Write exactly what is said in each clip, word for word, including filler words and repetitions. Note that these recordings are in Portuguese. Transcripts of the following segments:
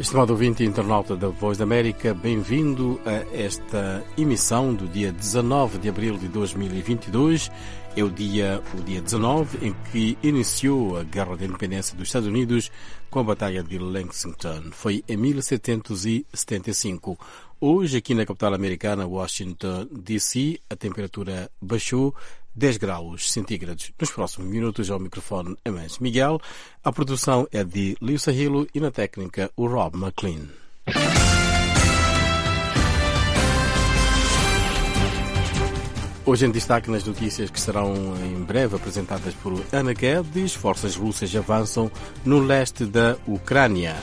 Estimado ouvinte e internauta da Voz da América, bem-vindo a esta emissão do dia dezanove de abril de dois mil e vinte e dois. É o dia, o dia dezanove em que iniciou a Guerra da Independência dos Estados Unidos com a Batalha de Lexington. Foi em mil setecentos e setenta e cinco. Hoje, aqui na capital americana, Washington, D C, a temperatura baixou dez graus centígrados. Nos próximos minutos, ao microfone é mais Miguel. A produção é de Liu Sahilo e na técnica o Rob McLean. Hoje em destaque nas notícias que serão em breve apresentadas por Ana Guedes, forças russas avançam no leste da Ucrânia.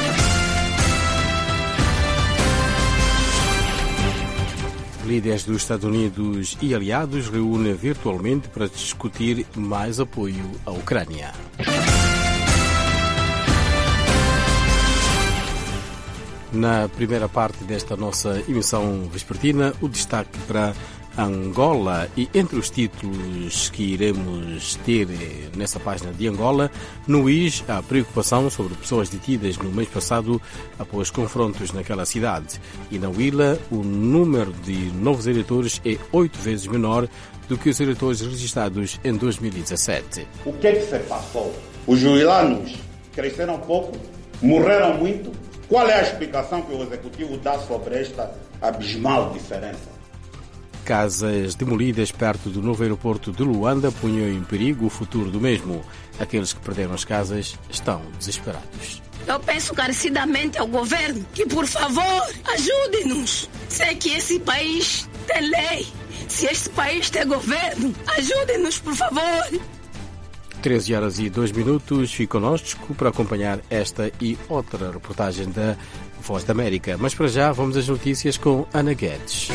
Líderes dos Estados Unidos e aliados reúnem virtualmente para discutir mais apoio à Ucrânia. Na primeira parte desta nossa emissão vespertina, o destaque para Angola, e entre os títulos que iremos ter nessa página de Angola, no I S, há preocupação sobre pessoas detidas no mês passado após confrontos naquela cidade. E na Huila, o número de novos eleitores é oito vezes menor do que os eleitores registrados em dois mil e dezassete. O que é que se passou? Os huilanos cresceram pouco, morreram muito. Qual é a explicação que o Executivo dá sobre esta abismal diferença? Casas demolidas perto do novo aeroporto de Luanda punham em perigo o futuro do mesmo. Aqueles que perderam as casas estão desesperados. Eu peço encarecidamente ao governo que, por favor, ajude-nos. Sei que esse país tem lei. Se este país tem governo, ajude-nos, por favor. treze horas e dois minutos. Fique conosco para acompanhar esta e outra reportagem da Voz da América. Mas para já, vamos às notícias com Ana Guedes.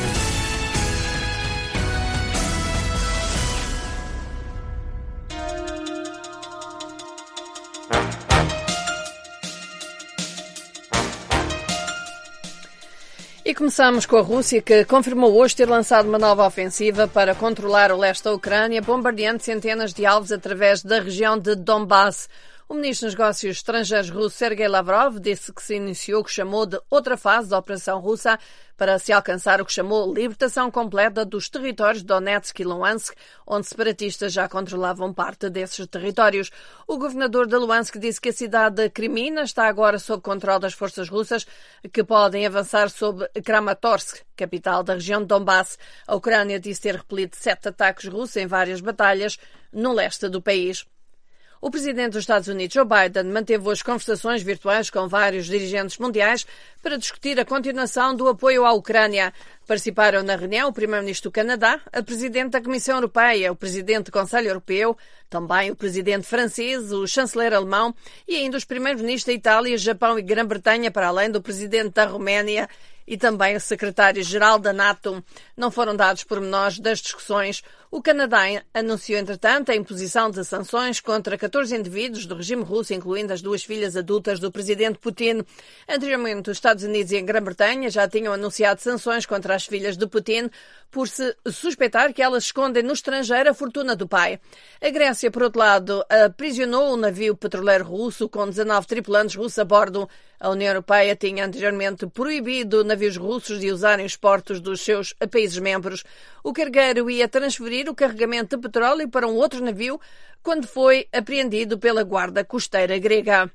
E começamos com a Rússia, que confirmou hoje ter lançado uma nova ofensiva para controlar o leste da Ucrânia, bombardeando centenas de alvos através da região de Donbass. O ministro dos Negócios Estrangeiros russo, Sergei Lavrov, disse que se iniciou o que chamou de outra fase da operação russa para se alcançar o que chamou libertação completa dos territórios de Donetsk e Luhansk, onde separatistas já controlavam parte desses territórios. O governador de Luhansk disse que a cidade de Crimina está agora sob controle das forças russas, que podem avançar sobre Kramatorsk, capital da região de Donbass. A Ucrânia disse ter repelido sete ataques russos em várias batalhas no leste do país. O presidente dos Estados Unidos, Joe Biden, manteve hoje conversações virtuais com vários dirigentes mundiais para discutir a continuação do apoio à Ucrânia. Participaram na reunião o primeiro-ministro do Canadá, a presidente da Comissão Europeia, o presidente do Conselho Europeu, também o presidente francês, o chanceler alemão e ainda os primeiros-ministros da Itália, Japão e Grã-Bretanha, para além do presidente da Roménia e também o secretário-geral da NATO. Não foram dados pormenores das discussões. O Canadá anunciou, entretanto, a imposição de sanções contra catorze indivíduos do regime russo, incluindo as duas filhas adultas do presidente Putin. Anteriormente, os Estados Unidos e a Grã-Bretanha já tinham anunciado sanções contra as filhas de Putin por se suspeitar que elas escondem no estrangeiro a fortuna do pai. A Grécia, por outro lado, aprisionou um navio petroleiro russo com dezanove tripulantes russos a bordo. A União Europeia tinha anteriormente proibido navios russos de usarem os portos dos seus países membros. O cargueiro ia transferir o carregamento de petróleo para um outro navio quando foi apreendido pela guarda costeira grega.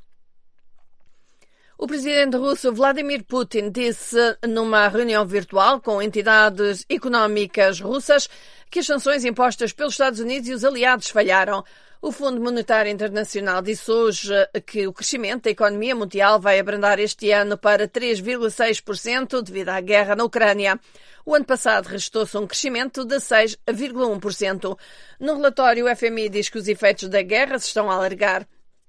O presidente russo Vladimir Putin disse numa reunião virtual com entidades económicas russas que as sanções impostas pelos Estados Unidos e os aliados falharam. O Fundo Monetário Internacional disse hoje que o crescimento da economia mundial vai abrandar este ano para três vírgula seis por cento devido à guerra na Ucrânia. O ano passado registrou-se um crescimento de seis vírgula um por cento. No relatório, o F M I diz que os efeitos da guerra se estão a alargar.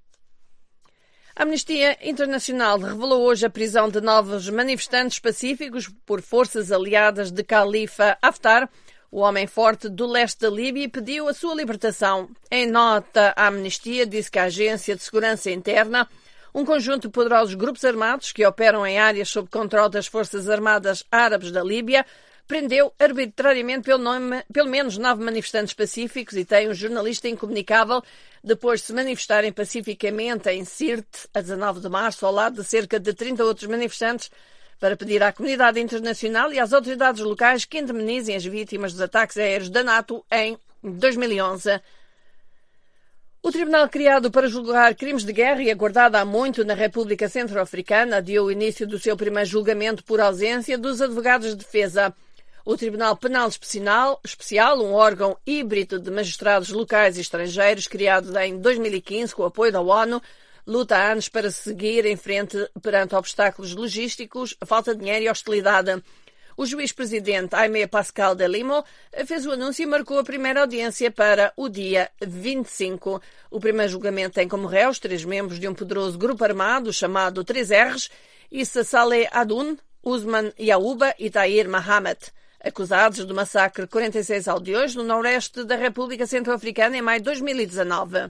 A Amnistia Internacional revelou hoje a prisão de novos manifestantes pacíficos por forças aliadas de Khalifa Haftar. O homem forte do leste da Líbia pediu a sua libertação. Em nota, a Amnistia disse que a Agência de Segurança Interna, um conjunto de poderosos grupos armados que operam em áreas sob controle das Forças Armadas Árabes da Líbia, prendeu arbitrariamente pelo, nome, pelo menos nove manifestantes pacíficos e tem um jornalista incomunicável depois de se manifestarem pacificamente em Sirte, a dezanove de março, ao lado de cerca de trinta outros manifestantes, para pedir à comunidade internacional e às autoridades locais que indemnizem as vítimas dos ataques aéreos da NATO em dois mil e onze. O tribunal criado para julgar crimes de guerra e aguardado há muito na República Centro-Africana adiou o início do seu primeiro julgamento por ausência dos advogados de defesa. O Tribunal Penal Especial, um órgão híbrido de magistrados locais e estrangeiros, criado em dois mil e quinze com o apoio da ONU, luta há anos para seguir em frente perante obstáculos logísticos, falta de dinheiro e hostilidade. O juiz-presidente Aimé Pascal de Limo fez o anúncio e marcou a primeira audiência para o dia vinte e cinco. O primeiro julgamento tem como réus três membros de um poderoso grupo armado chamado três R's, Issa Saleh Adoun, Usman Yauba e Tahir Mohamed, acusados do massacre de quarenta e seis aldeões no noroeste da República Centro-Africana em maio de dois mil e dezanove.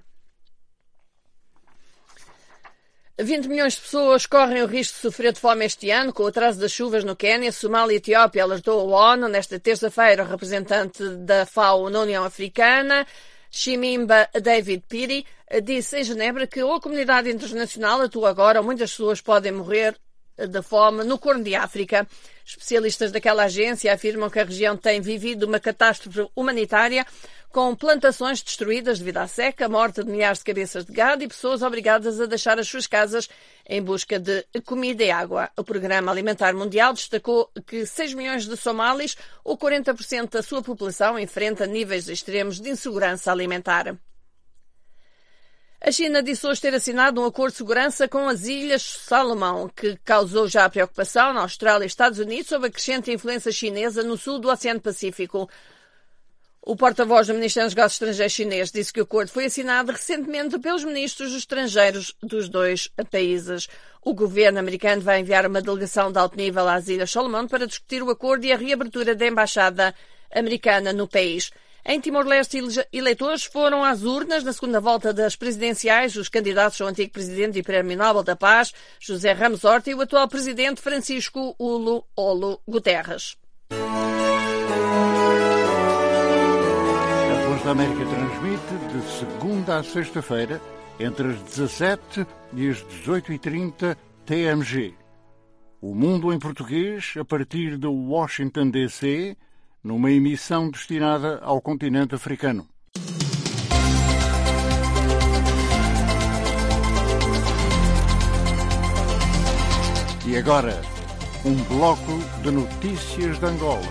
vinte milhões de pessoas correm o risco de sofrer de fome este ano, com o atraso das chuvas no Quênia, Somália e Etiópia, alertou a ONU. Nesta terça-feira, o representante da FAO na União Africana, Chimimba David Piri, disse em Genebra que ou a comunidade internacional atua agora ou muitas pessoas podem morrer de fome no Corno de África. Especialistas daquela agência afirmam que a região tem vivido uma catástrofe humanitária com plantações destruídas devido à seca, morte de milhares de cabeças de gado e pessoas obrigadas a deixar as suas casas em busca de comida e água. O Programa Alimentar Mundial destacou que seis milhões de somalis, ou quarenta por cento da sua população, enfrenta níveis extremos de insegurança alimentar. A China disse hoje ter assinado um acordo de segurança com as Ilhas Salomão, que causou já preocupação na Austrália e Estados Unidos sobre a crescente influência chinesa no sul do Oceano Pacífico. O porta-voz do Ministério dos Negócios Estrangeiros chinês disse que o acordo foi assinado recentemente pelos ministros estrangeiros dos dois países. O governo americano vai enviar uma delegação de alto nível às Ilhas Salomão para discutir o acordo e a reabertura da embaixada americana no país. Em Timor-Leste, eleitores foram às urnas na segunda volta das presidenciais. Os candidatos são o antigo presidente e Prémio Nobel da Paz, José Ramos Horta, e o atual presidente Francisco Ulo Olo Guterres. A Voz da América transmite de segunda a sexta-feira, entre as dezassete e as dezoito e trinta T M G. O Mundo em Português, a partir de Washington, D C, numa emissão destinada ao continente africano. E agora, um bloco de notícias de Angola.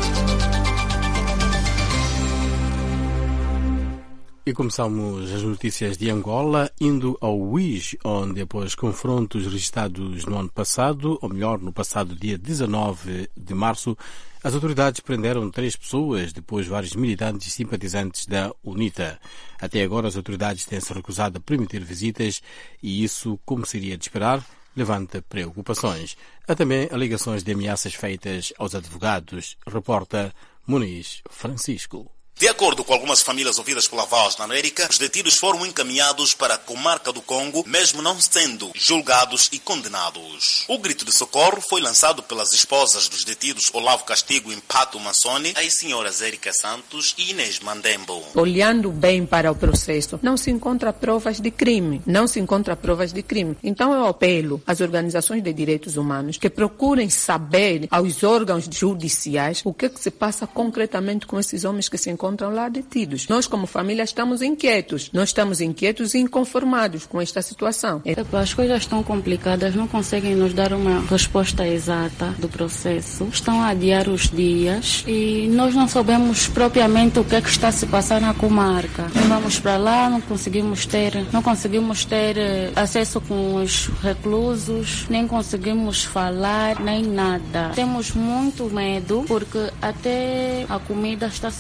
E começamos as notícias de Angola indo ao U I S, onde após confrontos registrados no ano passado, ou melhor, no passado dia dezanove de março, as autoridades prenderam três pessoas, depois vários militantes e simpatizantes da UNITA. Até agora as autoridades têm-se recusado a permitir visitas e isso, como seria de esperar, levanta preocupações. Há também alegações de ameaças feitas aos advogados, reporta Muniz Francisco. De acordo com algumas famílias ouvidas pela Voz da América, os detidos foram encaminhados para a comarca do Congo, mesmo não sendo julgados e condenados. O grito de socorro foi lançado pelas esposas dos detidos Olavo Castigo e Mpato Mansoni, as senhoras Érica Santos e Inês Mandembo. Olhando bem para o processo, não se encontra provas de crime. Não se encontra provas de crime. Então eu apelo às organizações de direitos humanos que procurem saber aos órgãos judiciais o que, é que se passa concretamente com esses homens que se encontram encontram lá detidos. Nós, como família, estamos inquietos. Nós estamos inquietos e inconformados com esta situação. As coisas estão complicadas, não conseguem nos dar uma resposta exata do processo. Estão a adiar os dias e nós não sabemos propriamente o que é que está a se passar na comarca. Vamos para lá, não conseguimos ter, não conseguimos ter acesso com os reclusos, nem conseguimos falar, nem nada. Temos muito medo porque até a comida está a ser difícil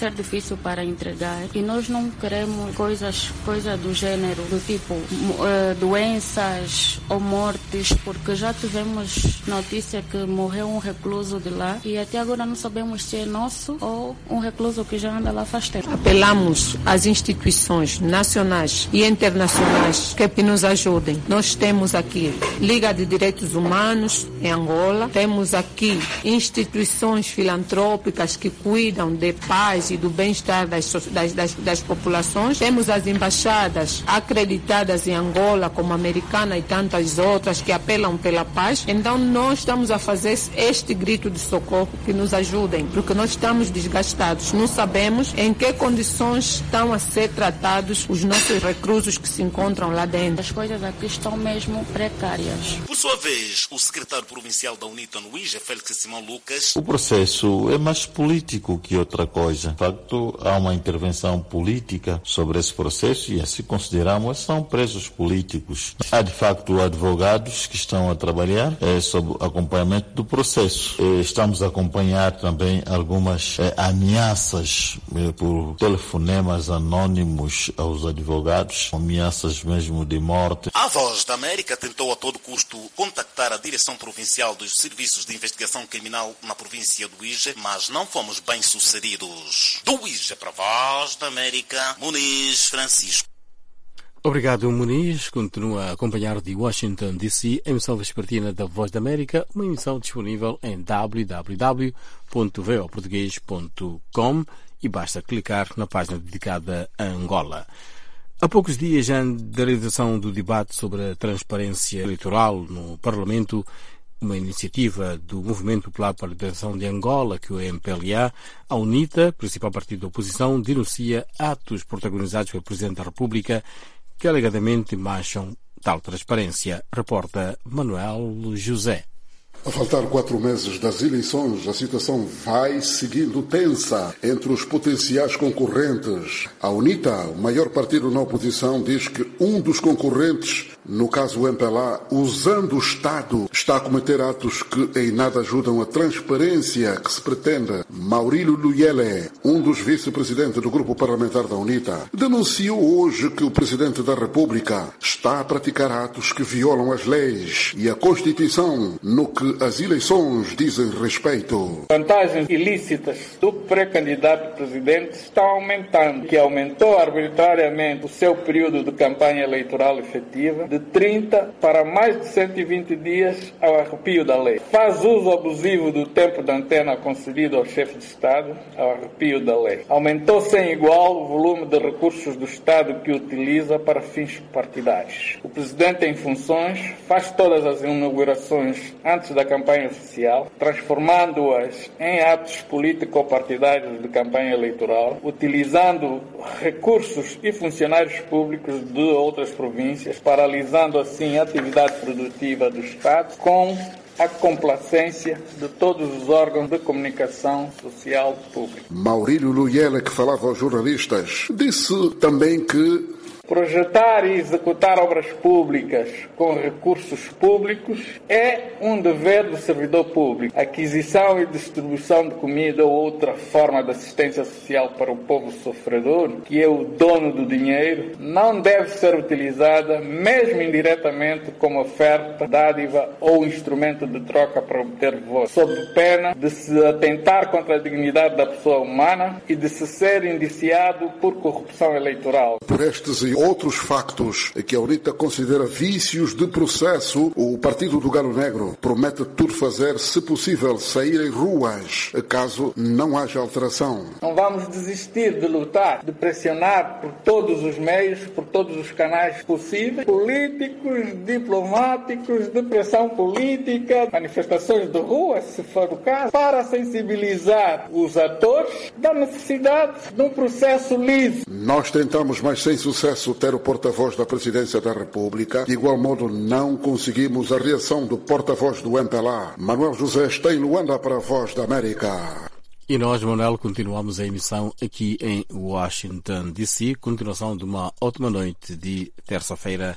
serviço para entregar e nós não queremos coisas, coisas do gênero, do tipo uh, doenças ou mortes, porque já tivemos notícia que morreu um recluso de lá e até agora não sabemos se é nosso ou um recluso que já anda lá faz tempo. Apelamos às instituições nacionais e internacionais que nos ajudem. Nós temos aqui Liga de Direitos Humanos em Angola, temos aqui instituições filantrópicas que cuidam de paz e do bem-estar das, das, das, das populações, temos as embaixadas acreditadas em Angola, como a americana e tantas outras que apelam pela paz. Então nós estamos a fazer este grito de socorro, que nos ajudem, porque nós estamos desgastados, não sabemos em que condições estão a ser tratados os nossos reclusos que se encontram lá dentro. As coisas aqui estão mesmo precárias. Por sua vez, o secretário provincial da UNITA no I J, Félix Simão Lucas... O processo é mais político que outra coisa. De facto, há uma intervenção política sobre esse processo e, assim consideramos, são presos políticos. Há, de facto, advogados que estão a trabalhar é, sobre o acompanhamento do processo. É, estamos a acompanhar também algumas é, ameaças é, por telefonemas anônimos aos advogados, ameaças mesmo de morte. A Voz da América tentou a todo custo contactar a Direção Provincial dos Serviços de Investigação Criminal na província do I J, mas não fomos bem sucedidos. Do I J para a Voz da América, Muniz Francisco. Obrigado, Muniz. Continua a acompanhar de Washington, D C, a emissão vespertina da Voz da América, uma emissão disponível em w w w ponto v o português ponto com e basta clicar na página dedicada a Angola. Há poucos dias já da realização do debate sobre a transparência eleitoral no Parlamento, uma iniciativa do Movimento Popular para a Liberação de Angola, que o M P L A, a UNITA, principal partido da oposição, denuncia atos protagonizados pelo Presidente da República que alegadamente mancham tal transparência. Reporta Manuel José. A faltar quatro meses das eleições, a situação vai seguindo tensa entre os potenciais concorrentes. A UNITA, o maior partido na oposição, diz que um dos concorrentes, no caso o M P L A, usando o Estado, está a cometer atos que em nada ajudam a transparência que se pretende. Maurílio Luyele, um dos vice-presidentes do grupo parlamentar da UNITA, denunciou hoje que o Presidente da República está a praticar atos que violam as leis e a Constituição no que as eleições dizem respeito. Vantagens ilícitas do pré-candidato presidente estão aumentando, que aumentou arbitrariamente o seu período de campanha eleitoral efetiva de trinta para mais de cento e vinte dias ao arrepio da lei. Faz uso abusivo do tempo de antena concedido ao chefe de Estado ao arrepio da lei. Aumentou sem igual o volume de recursos do Estado que utiliza para fins partidários. O presidente em funções faz todas as inaugurações antes da campanha oficial, transformando-as em atos político-partidários de campanha eleitoral, utilizando recursos e funcionários públicos de outras províncias, paralisando assim a atividade produtiva do Estado, com a complacência de todos os órgãos de comunicação social pública. Maurílio Luyele, que falava aos jornalistas, disse também que projetar e executar obras públicas com recursos públicos é um dever do servidor público. Aquisição e distribuição de comida ou outra forma de assistência social para o povo sofredor, que é o dono do dinheiro, não deve ser utilizada, mesmo indiretamente, como oferta, dádiva ou instrumento de troca para obter votos, sob pena de se atentar contra a dignidade da pessoa humana e de se ser indiciado por corrupção eleitoral. Por estes e outros factos que a UNITA considera vícios de processo, o Partido do Galo Negro promete tudo fazer, se possível, sair em ruas, caso não haja alteração. Não vamos desistir de lutar, de pressionar por todos os meios, por todos os canais possíveis, políticos, diplomáticos, de pressão política, manifestações de rua, se for o caso, para sensibilizar os atores da necessidade de um processo livre. Nós tentamos, mas sem sucesso, ter o porta-voz da Presidência da República. De igual modo, não conseguimos a reação do porta-voz do M P L A. Manuel José está em Luanda para a Voz da América. E nós, Manuel, continuamos a emissão aqui em Washington, D C. Continuação de uma ótima noite de terça-feira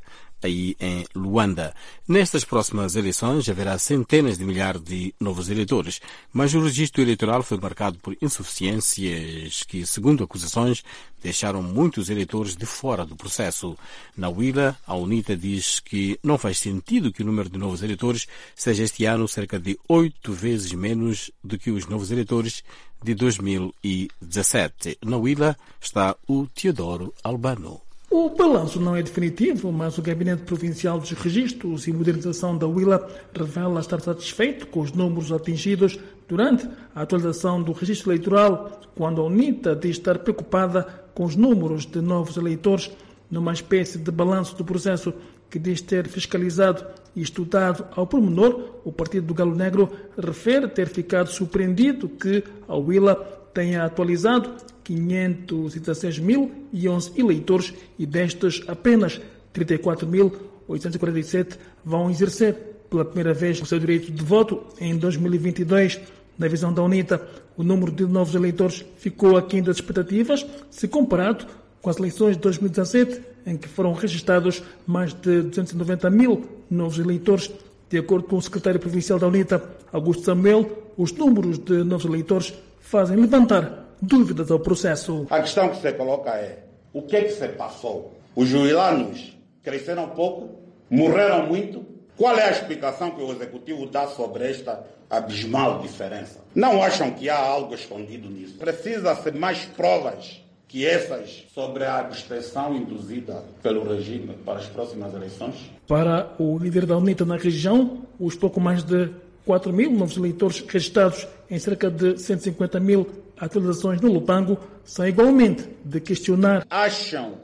aí em Luanda. Nestas próximas eleições haverá centenas de milhares de novos eleitores, mas o registro eleitoral foi marcado por insuficiências que, segundo acusações, deixaram muitos eleitores de fora do processo. Na Huila, a UNITA diz que não faz sentido que o número de novos eleitores seja este ano cerca de oito vezes menos do que os novos eleitores de dois mil e dezassete. Na Huila está o Teodoro Albano. O balanço não é definitivo, mas o Gabinete Provincial dos Registros e Modernização da Huila revela estar satisfeito com os números atingidos durante a atualização do registro eleitoral, quando a UNITA diz estar preocupada com os números de novos eleitores, numa espécie de balanço do processo que diz ter fiscalizado e estudado ao pormenor. O Partido do Galo Negro refere ter ficado surpreendido que a Huila tenha atualizado quinhentos e dezesseis mil e onze eleitores e destes apenas trinta e quatro mil oitocentos e quarenta e sete vão exercer pela primeira vez o seu direito de voto em dois mil e vinte e dois. Na visão da UNITA, o número de novos eleitores ficou aquém das expectativas, se comparado com as eleições de dois mil e dezassete, em que foram registrados mais de duzentos e noventa mil novos eleitores. De acordo com o secretário provincial da UNITA, Augusto Samuel, os números de novos eleitores fazem levantar dúvidas ao processo. A questão que se coloca é: o que é que se passou? Os huilanos cresceram pouco? Morreram muito? Qual é a explicação que o Executivo dá sobre esta abismal diferença? Não acham que há algo escondido nisso? Precisa-se mais provas que essas sobre a abstenção induzida pelo regime para as próximas eleições? Para o líder da UNITA na região, os pouco mais de quatro mil novos eleitores registrados em cerca de cento e cinquenta mil atualizações no Lubango são igualmente de questionar. Acham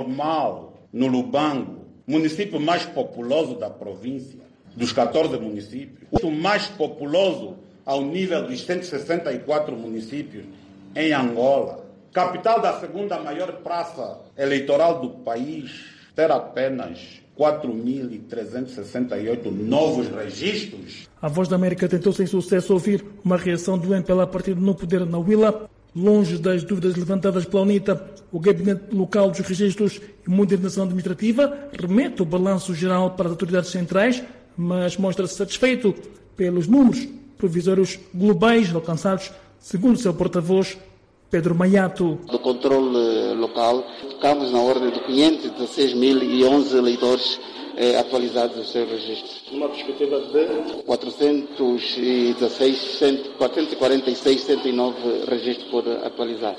normal no Lubango, município mais populoso da província, dos catorze municípios, o mais populoso ao nível dos cento e sessenta e quatro municípios em Angola, capital da segunda maior praça eleitoral do país, ter apenas quatro mil trezentos e sessenta e oito novos registros? A Voz da América tentou sem sucesso ouvir uma reação do M P L A partido no poder na Huila. Longe das dúvidas levantadas pela UNITA, o Gabinete Local dos Registros e Modernização Administrativa remete o balanço geral para as autoridades centrais, mas mostra-se satisfeito pelos números provisórios globais alcançados, segundo seu porta-voz, Pedro Maiato. Do controle local, ficamos na ordem de quinhentos e dezesseis mil e onze eleitores eh, atualizados os seus registros. Uma perspectiva de quatrocentos e dezesseis, quatrocentos e quarenta e seis, cento e nove registros por atualizar.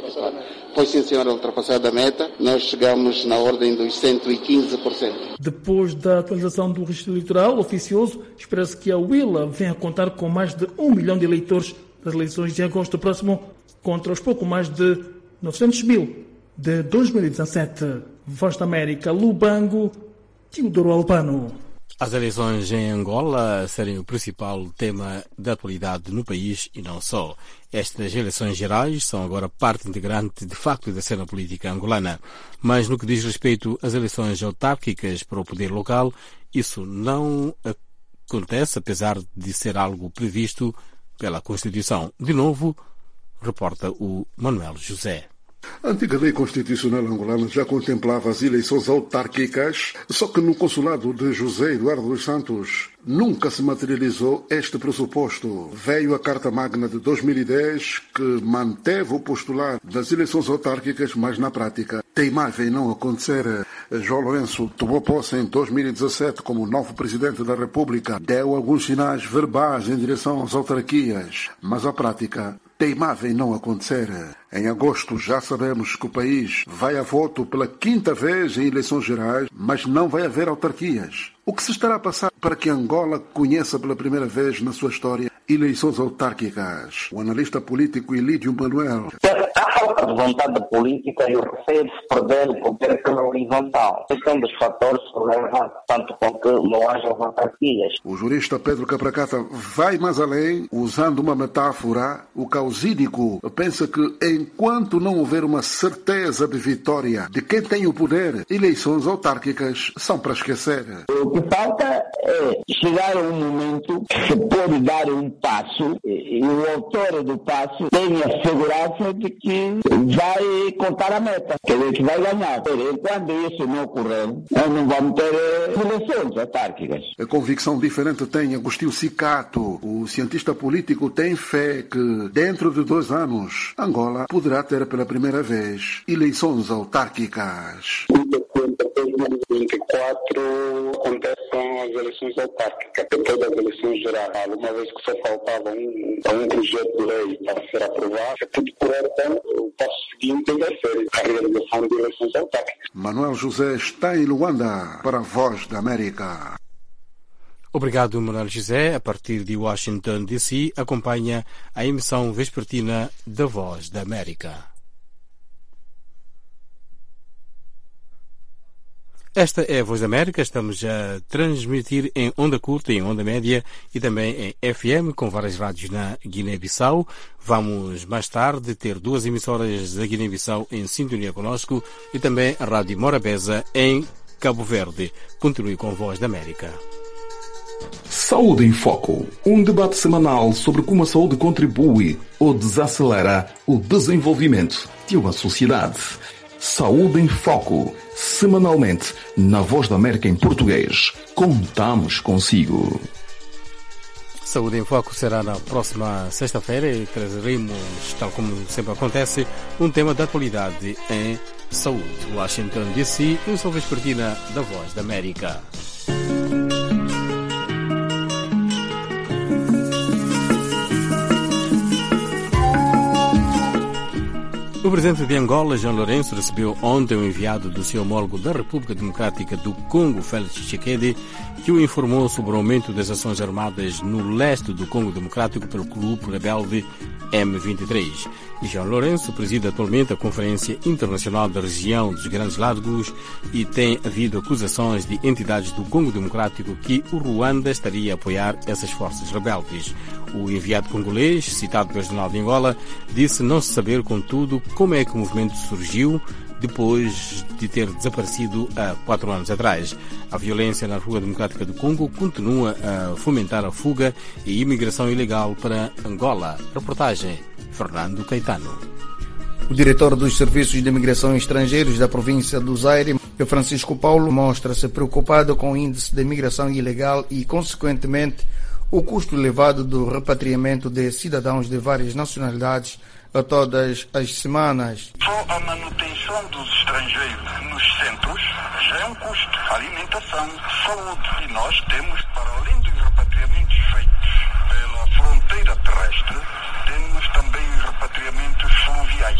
Foi sim, senhora, ultrapassada a meta. Nós chegamos na ordem dos cento e quinze por cento. Depois da atualização do registro eleitoral oficioso, espera-se que a Huila venha a contar com mais de um milhão de eleitores das eleições de agosto próximo, contra os pouco mais de novecentos mil de dois mil e dezassete. Voz da América, Lubango, Teodoro Albano. As eleições em Angola serem o principal tema da atualidade no país e não só. Estas eleições gerais são agora parte integrante, de facto, da cena política angolana. Mas no que diz respeito às eleições autárquicas para o poder local, isso não acontece, apesar de ser algo previsto pela Constituição. De novo, reporta o Manuel José. A antiga lei constitucional angolana já contemplava as eleições autárquicas, só que no consulado de José Eduardo dos Santos nunca se materializou este pressuposto. Veio a Carta Magna de dois mil e dez, que manteve o postulado das eleições autárquicas, mas na prática teimava em não acontecer. João Lourenço tomou posse em dois mil e dezassete como novo presidente da República, deu alguns sinais verbais em direção às autarquias, mas a prática teimava em não acontecer. Em agosto já sabemos que o país vai a voto pela quinta vez em eleições gerais, mas não vai haver autarquias. O que se estará a passar para que Angola conheça pela primeira vez na sua história eleições autárquicas? O analista político Elídio Manuel. Há falta de vontade política e o receio de se perder o poder pela horizontal. Esse é um dos fatores que levam tanto com que não haja autarquias. O jurista Pedro Capracata vai mais além, usando uma metáfora. O causídico pensa que enquanto não houver uma certeza de vitória de quem tem o poder, eleições autárquicas são para esquecer. O que falta é chegar a um momento que se pode dar um passo e o autor do passo tem a segurança de que quem vai contar a meta, quer dizer, que vai ganhar. Quando isso não ocorrer, nós não vamos ter eleições autárquicas. A convicção diferente tem Agostinho Cicato. O cientista político tem fé que, dentro de dois anos, Angola poderá ter pela primeira vez eleições autárquicas. Em dois mil e vinte e quatro acontecem as eleições autárquicas, depois das eleições gerais, uma vez que só faltava um, um projeto de lei para ser aprovado, se tudo correr bem, o passo seguinte vai ser a realização de eleições autárquicas. Manuel José está em Luanda para a Voz da América. Obrigado, Manuel José. A partir de Washington, D C, acompanha a emissão vespertina da Voz da América. Esta é a Voz da América. Estamos a transmitir em onda curta, em onda média e também em F M, com várias rádios na Guiné-Bissau. Vamos mais tarde ter duas emissoras da Guiné-Bissau em sintonia conosco e também a Rádio Morabeza em Cabo Verde. Continue com a Voz da América. Saúde em Foco, um debate semanal sobre como a saúde contribui ou desacelera o desenvolvimento de uma sociedade. Saúde em Foco, semanalmente, na Voz da América em português. Contamos consigo. Saúde em Foco será na próxima sexta-feira e trazeremos, tal como sempre acontece, um tema da atualidade em saúde. Washington, D C, emissão vespertina da Voz da América. O presidente de Angola, João Lourenço, recebeu ontem o enviado do seu homólogo da República Democrática do Congo, Félix Tshisekedi, que o informou sobre o aumento das ações armadas no leste do Congo Democrático pelo grupo rebelde M vinte e três. E João Lourenço preside atualmente a Conferência Internacional da Região dos Grandes Lagos e tem havido acusações de entidades do Congo Democrático que o Ruanda estaria a apoiar essas forças rebeldes. O enviado congolês, citado pelo Jornal de Angola, disse não se saber, contudo, como é que o movimento surgiu depois de ter desaparecido há quatro anos atrás. A violência na República Democrática do Congo continua a fomentar a fuga e imigração ilegal para Angola. Reportagem Fernando Caetano. O diretor dos Serviços de Imigração e Estrangeiros da província do Zaire, Francisco Paulo, mostra-se preocupado com o índice de imigração ilegal e, consequentemente, o custo elevado do repatriamento de cidadãos de várias nacionalidades a todas as semanas. Só a manutenção dos estrangeiros nos centros já é um custo. Alimentação, saúde. E nós temos, para além dos repatriamentos feitos pela fronteira terrestre, temos também os repatriamentos fluviais.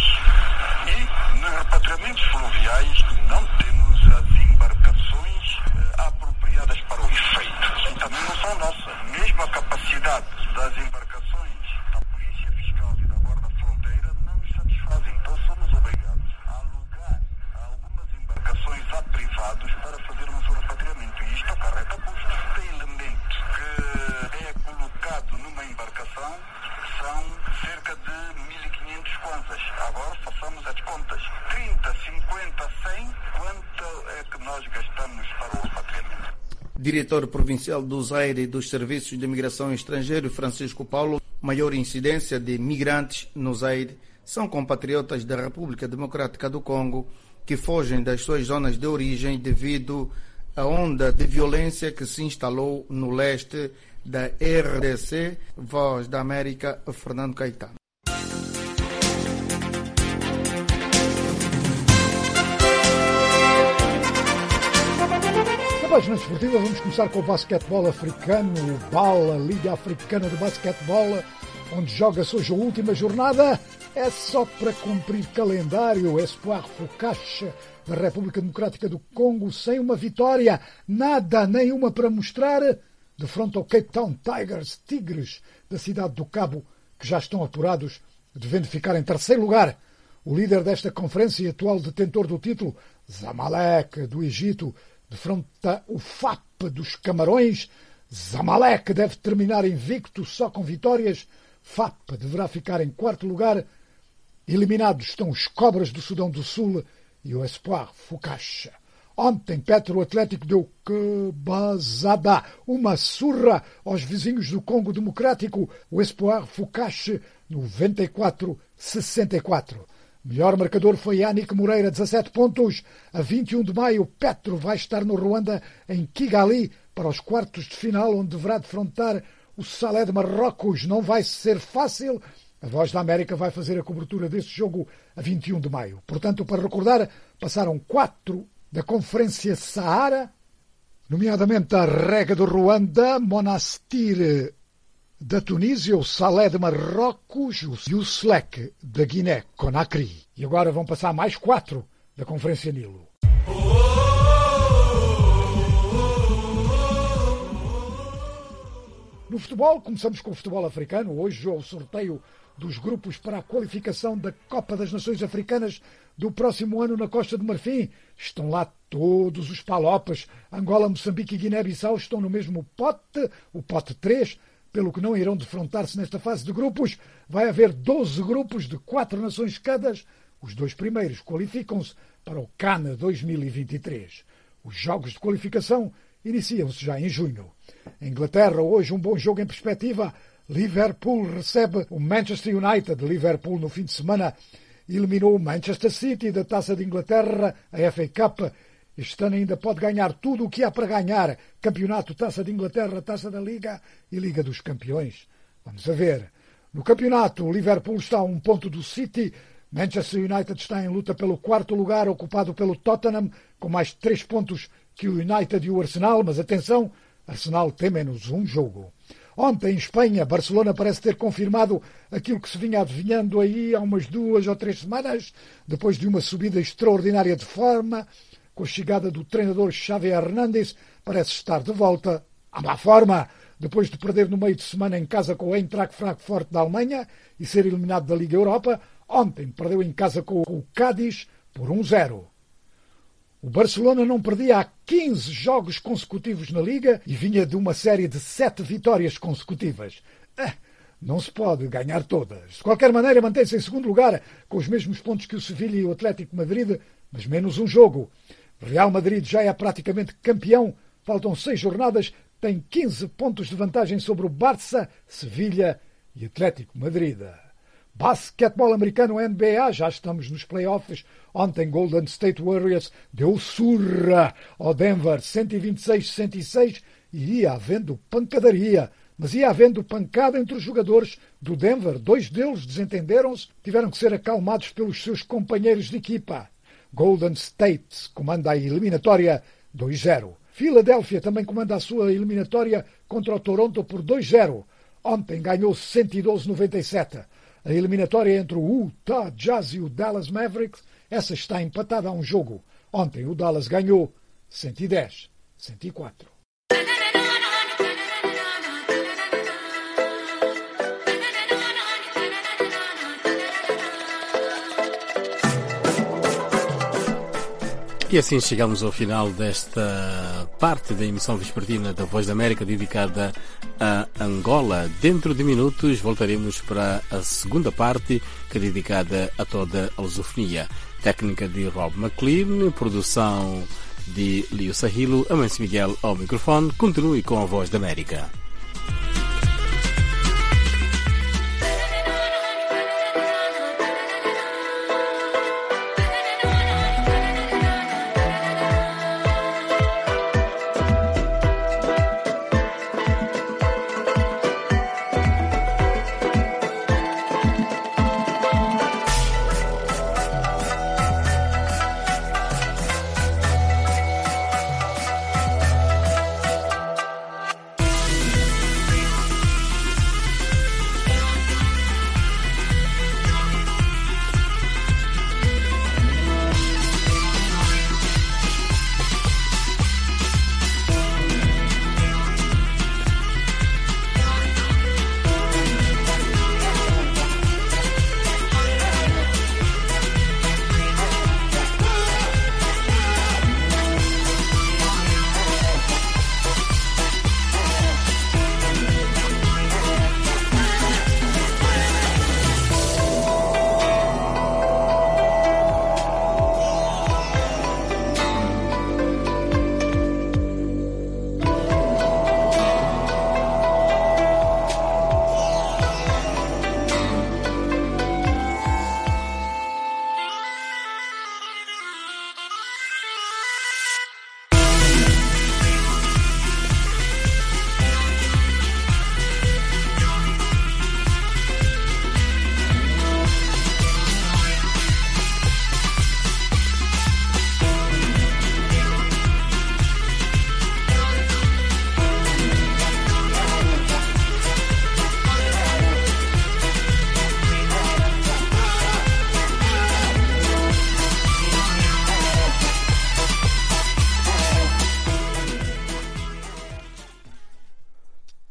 E nos repatriamentos fluviais não temos as embarcações eh, apropriadas para o efeito. E também não são nossas. Mesmo a capacidade das embarcações da Polícia Fiscal e da Guarda Fronteira não nos satisfazem. Então somos obrigados a alugar algumas embarcações a privados para fazermos o repatriamento. E isto acarreta custos. Este elemento que é colocado numa embarcação são cerca de mil e quinhentos kwanzas. Agora façamos as contas. trinta, cinquenta, cem, quanto é que nós gastamos para o repatriamento? Diretor provincial do Zaire e dos Serviços de Imigração Estrangeiro, Francisco Paulo, maior incidência de migrantes no Zaire são compatriotas da República Democrática do Congo que fogem das suas zonas de origem devido à onda de violência que se instalou no leste da R D C. Voz da América, Fernando Caetano. Na página esportiva vamos começar com o basquetebol africano, o B A L, a Liga Africana de Basquetebol, onde joga-se hoje a última jornada. É só para cumprir calendário. O Espoir Fukash da República Democrática do Congo sem uma vitória, nada, nenhuma para mostrar, de frente ao Cape Town Tigers, Tigres da cidade do Cabo, que já estão apurados, devendo ficar em terceiro lugar. O líder desta conferência e atual detentor do título, Zamalek do Egito, de frente ao F A P dos Camarões. Zamalek deve terminar invicto só com vitórias. F A P deverá ficar em quarto lugar. Eliminados estão os Cobras do Sudão do Sul e o Espoir Fukash. Ontem, Petro Atlético deu cabazada, uma surra aos vizinhos do Congo Democrático, o Espoir Fukash, noventa e quatro a sessenta e quatro. Melhor marcador foi Yannick Moreira, dezassete pontos. A vinte e um de maio, Petro vai estar no Ruanda, em Kigali, para os quartos de final, onde deverá defrontar o Salé de Marrocos. Não vai ser fácil. A Voz da América vai fazer a cobertura deste jogo a vinte e um de maio. Portanto, para recordar, passaram quatro da Conferência Sahara, nomeadamente a Rega do Ruanda, Monastir da Tunísia, o Salé de Marrocos e o Slek da Guiné-Conakry. E agora vão passar mais quatro da Conferência Nilo. No futebol, começamos com o futebol africano. Hoje é o sorteio dos grupos para a qualificação da Copa das Nações Africanas do próximo ano na Costa de Marfim. Estão lá todos os palopas. Angola, Moçambique e Guiné-Bissau estão no mesmo pote, o pote três, pelo que não irão defrontar-se nesta fase de grupos. Vai haver doze grupos de quatro nações cada. Os dois primeiros qualificam-se para o CAN dois mil e vinte e três. Os jogos de qualificação iniciam-se já em junho. Em Inglaterra, hoje um bom jogo em perspectiva. Liverpool recebe o Manchester United. Liverpool, no fim de semana, eliminou o Manchester City da Taça de Inglaterra, a F A Cup. Este ano ainda pode ganhar tudo o que há para ganhar. Campeonato, Taça de Inglaterra, Taça da Liga e Liga dos Campeões. Vamos a ver. No campeonato, o Liverpool está a um ponto do City. Manchester United está em luta pelo quarto lugar, ocupado pelo Tottenham, com mais três pontos que o United e o Arsenal. Mas atenção, Arsenal tem menos um jogo. Ontem, em Espanha, Barcelona parece ter confirmado aquilo que se vinha adivinhando aí há umas duas ou três semanas, depois de uma subida extraordinária de forma. Com a chegada do treinador Xavi Hernández, parece estar de volta à má forma, depois de perder no meio de semana em casa com o Eintracht Frankfurt da Alemanha e ser eliminado da Liga Europa. Ontem perdeu em casa com o Cádiz por um zero. O Barcelona não perdia há quinze jogos consecutivos na Liga e vinha de uma série de sete vitórias consecutivas. Ah, não se pode ganhar todas. De qualquer maneira, mantém-se em segundo lugar, com os mesmos pontos que o Sevilha e o Atlético de Madrid, mas menos um jogo. Real Madrid já é praticamente campeão, faltam seis jornadas, tem quinze pontos de vantagem sobre o Barça, Sevilha e Atlético de Madrid. Basquetebol americano N B A, já estamos nos playoffs. Ontem Golden State Warriors deu surra ao Denver, cento e vinte e seis a cento e seis, e ia havendo pancadaria. Mas ia havendo pancada entre os jogadores do Denver. Dois deles desentenderam-se, tiveram que ser acalmados pelos seus companheiros de equipa. Golden State comanda a eliminatória dois zero. Filadélfia também comanda a sua eliminatória contra o Toronto por dois zero. Ontem ganhou cento e doze a noventa e sete. A eliminatória entre o Utah Jazz e o Dallas Mavericks, essa está empatada a um jogo. Ontem o Dallas ganhou cento e dez a cento e quatro. E assim chegamos ao final desta parte da emissão vespertina da Voz da América dedicada a Angola. Dentro de minutos voltaremos para a segunda parte, que é dedicada a toda a lusofonia. Técnica de Rob McLean, produção de Lio Sahilo, Amancio Miguel ao microfone. Continue com a Voz da América.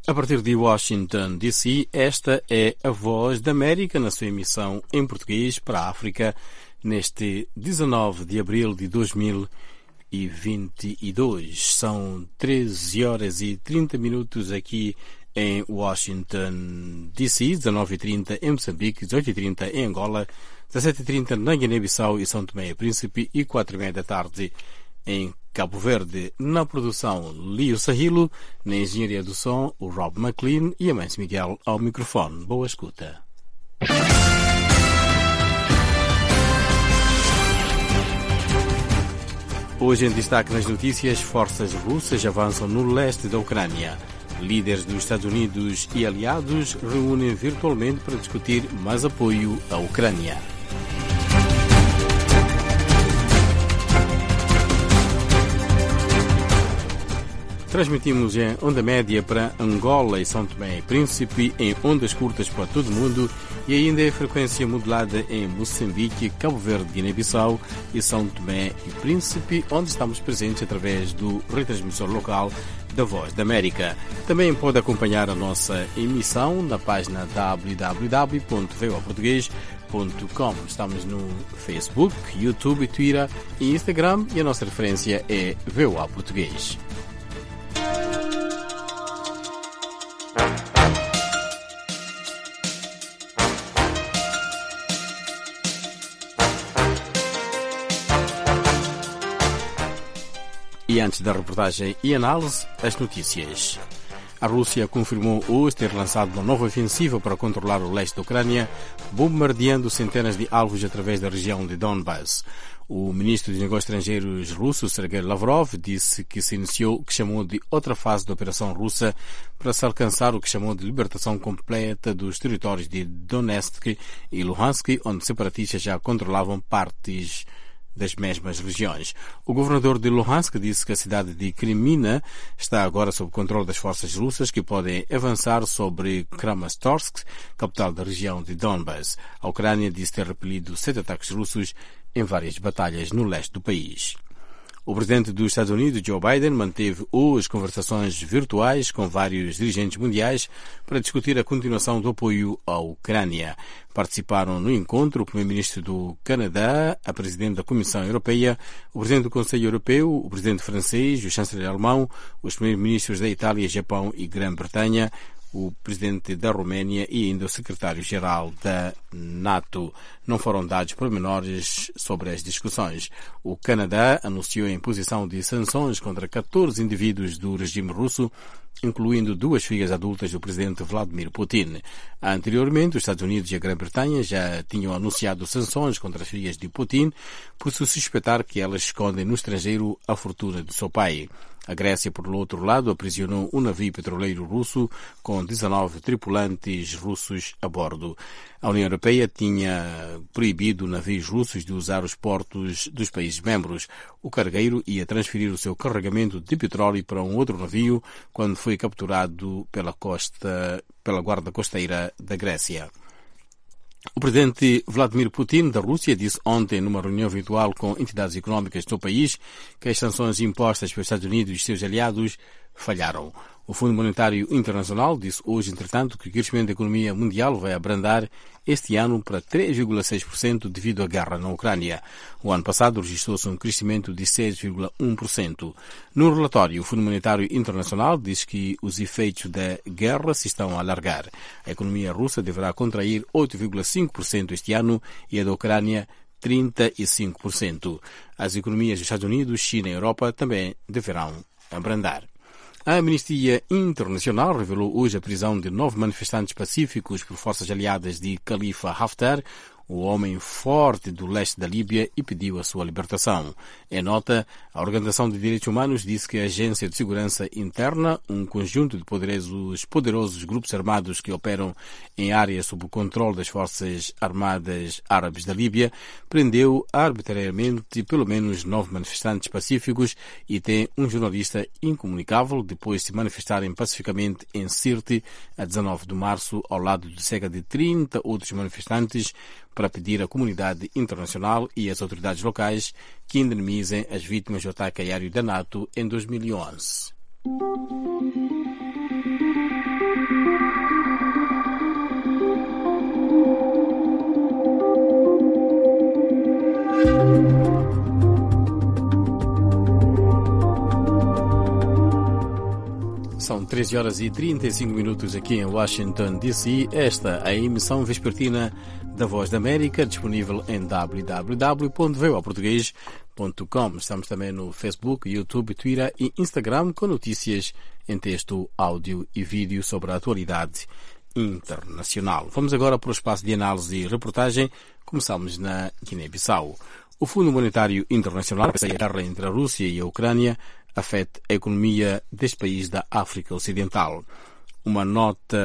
A partir de Washington, D C, esta é a Voz da América na sua emissão em português para a África neste dezanove de abril de dois mil e vinte e dois. São treze horas e trinta minutos aqui em Washington, D C, dezenove e trinta em Moçambique, dezoito e trinta em Angola, dezassete e trinta na Guiné-Bissau e São Tomé e Príncipe e quatro e meia da tarde em Cabo Verde. Na produção, Lio Sahilo, na engenharia do som, o Rob McLean e a Mãe Miguel ao microfone. Boa escuta. Hoje em destaque nas notícias, forças russas avançam no leste da Ucrânia. Líderes dos Estados Unidos e aliados reúnem virtualmente para discutir mais apoio à Ucrânia. Transmitimos em onda média para Angola e São Tomé e Príncipe, em ondas curtas para todo o mundo e ainda em frequência modulada em Moçambique, Cabo Verde, Guiné-Bissau e São Tomé e Príncipe, onde estamos presentes através do retransmissor local da Voz da América. Também pode acompanhar a nossa emissão na página w w w ponto v o português ponto com. Estamos no Facebook, YouTube, Twitter e Instagram e a nossa referência é V O A Português. E antes da reportagem e análise, as notícias. A Rússia confirmou hoje ter lançado uma nova ofensiva para controlar o leste da Ucrânia, bombardeando centenas de alvos através da região de Donbass. O ministro dos Negócios Estrangeiros russo, Sergei Lavrov, disse que se iniciou o que chamou de outra fase da operação russa para se alcançar o que chamou de libertação completa dos territórios de Donetsk e Luhansk, onde separatistas já controlavam partes das mesmas regiões. O governador de Luhansk disse que a cidade de Kremina está agora sob controle das forças russas, que podem avançar sobre Kramatorsk, capital da região de Donbass. A Ucrânia disse ter repelido sete ataques russos em várias batalhas no leste do país. O presidente dos Estados Unidos, Joe Biden, manteve hoje conversações virtuais com vários dirigentes mundiais para discutir a continuação do apoio à Ucrânia. Participaram no encontro o primeiro-ministro do Canadá, a presidente da Comissão Europeia, o presidente do Conselho Europeu, o presidente francês, o chanceler alemão, os primeiros-ministros da Itália, Japão e Grã-Bretanha, o presidente da Roménia e ainda o secretário-geral da NATO. Não foram dados pormenores sobre as discussões. O Canadá anunciou a imposição de sanções contra catorze indivíduos do regime russo, incluindo duas filhas adultas do presidente Vladimir Putin. Anteriormente, os Estados Unidos e a Grã-Bretanha já tinham anunciado sanções contra as filhas de Putin por se suspeitar que elas escondem no estrangeiro a fortuna do seu pai. A Grécia, por outro lado, aprisionou um navio petroleiro russo com dezenove tripulantes russos a bordo. A União Europeia tinha proibido navios russos de usar os portos dos países membros. O cargueiro ia transferir o seu carregamento de petróleo para um outro navio quando foi capturado pela costa, pela guarda costeira da Grécia. O presidente Vladimir Putin, da Rússia, disse ontem numa reunião virtual com entidades económicas do país que as sanções impostas pelos Estados Unidos e seus aliados falharam. O Fundo Monetário Internacional disse hoje, entretanto, que o crescimento da economia mundial vai abrandar este ano para três vírgula seis por cento devido à guerra na Ucrânia. O ano passado registrou-se um crescimento de seis vírgula um por cento. No relatório, o Fundo Monetário Internacional diz que os efeitos da guerra se estão a alargar. A economia russa deverá contrair oito vírgula cinco por cento este ano e a da Ucrânia trinta e cinco por cento. As economias dos Estados Unidos, China e Europa também deverão abrandar. A Amnistia Internacional revelou hoje a prisão de nove manifestantes pacíficos por forças aliadas de Khalifa Haftar, o homem forte do leste da Líbia, e pediu a sua libertação. Em nota, a Organização de Direitos Humanos disse que a Agência de Segurança Interna, um conjunto de poderosos, poderosos grupos armados que operam em áreas sob o controle das Forças Armadas Árabes da Líbia, prendeu arbitrariamente pelo menos nove manifestantes pacíficos e tem um jornalista incomunicável depois de se manifestarem pacificamente em Sirte a dezanove de março, ao lado de cerca de trinta outros manifestantes, para pedir à comunidade internacional e às autoridades locais que indemnizem as vítimas do ataque aéreo da NATO em dois mil e onze. São treze horas e trinta e cinco minutos aqui em Washington, D C. Esta é a emissão vespertina da Voz da América, disponível em w w w ponto v o a português ponto com. Estamos também no Facebook, YouTube, Twitter e Instagram com notícias em texto, áudio e vídeo sobre a atualidade internacional. Vamos agora para o espaço de análise e reportagem. Começamos na Guiné-Bissau. O Fundo Monetário Internacional, que a guerra entre a Rússia e a Ucrânia, afeta a economia deste país da África Ocidental. Uma nota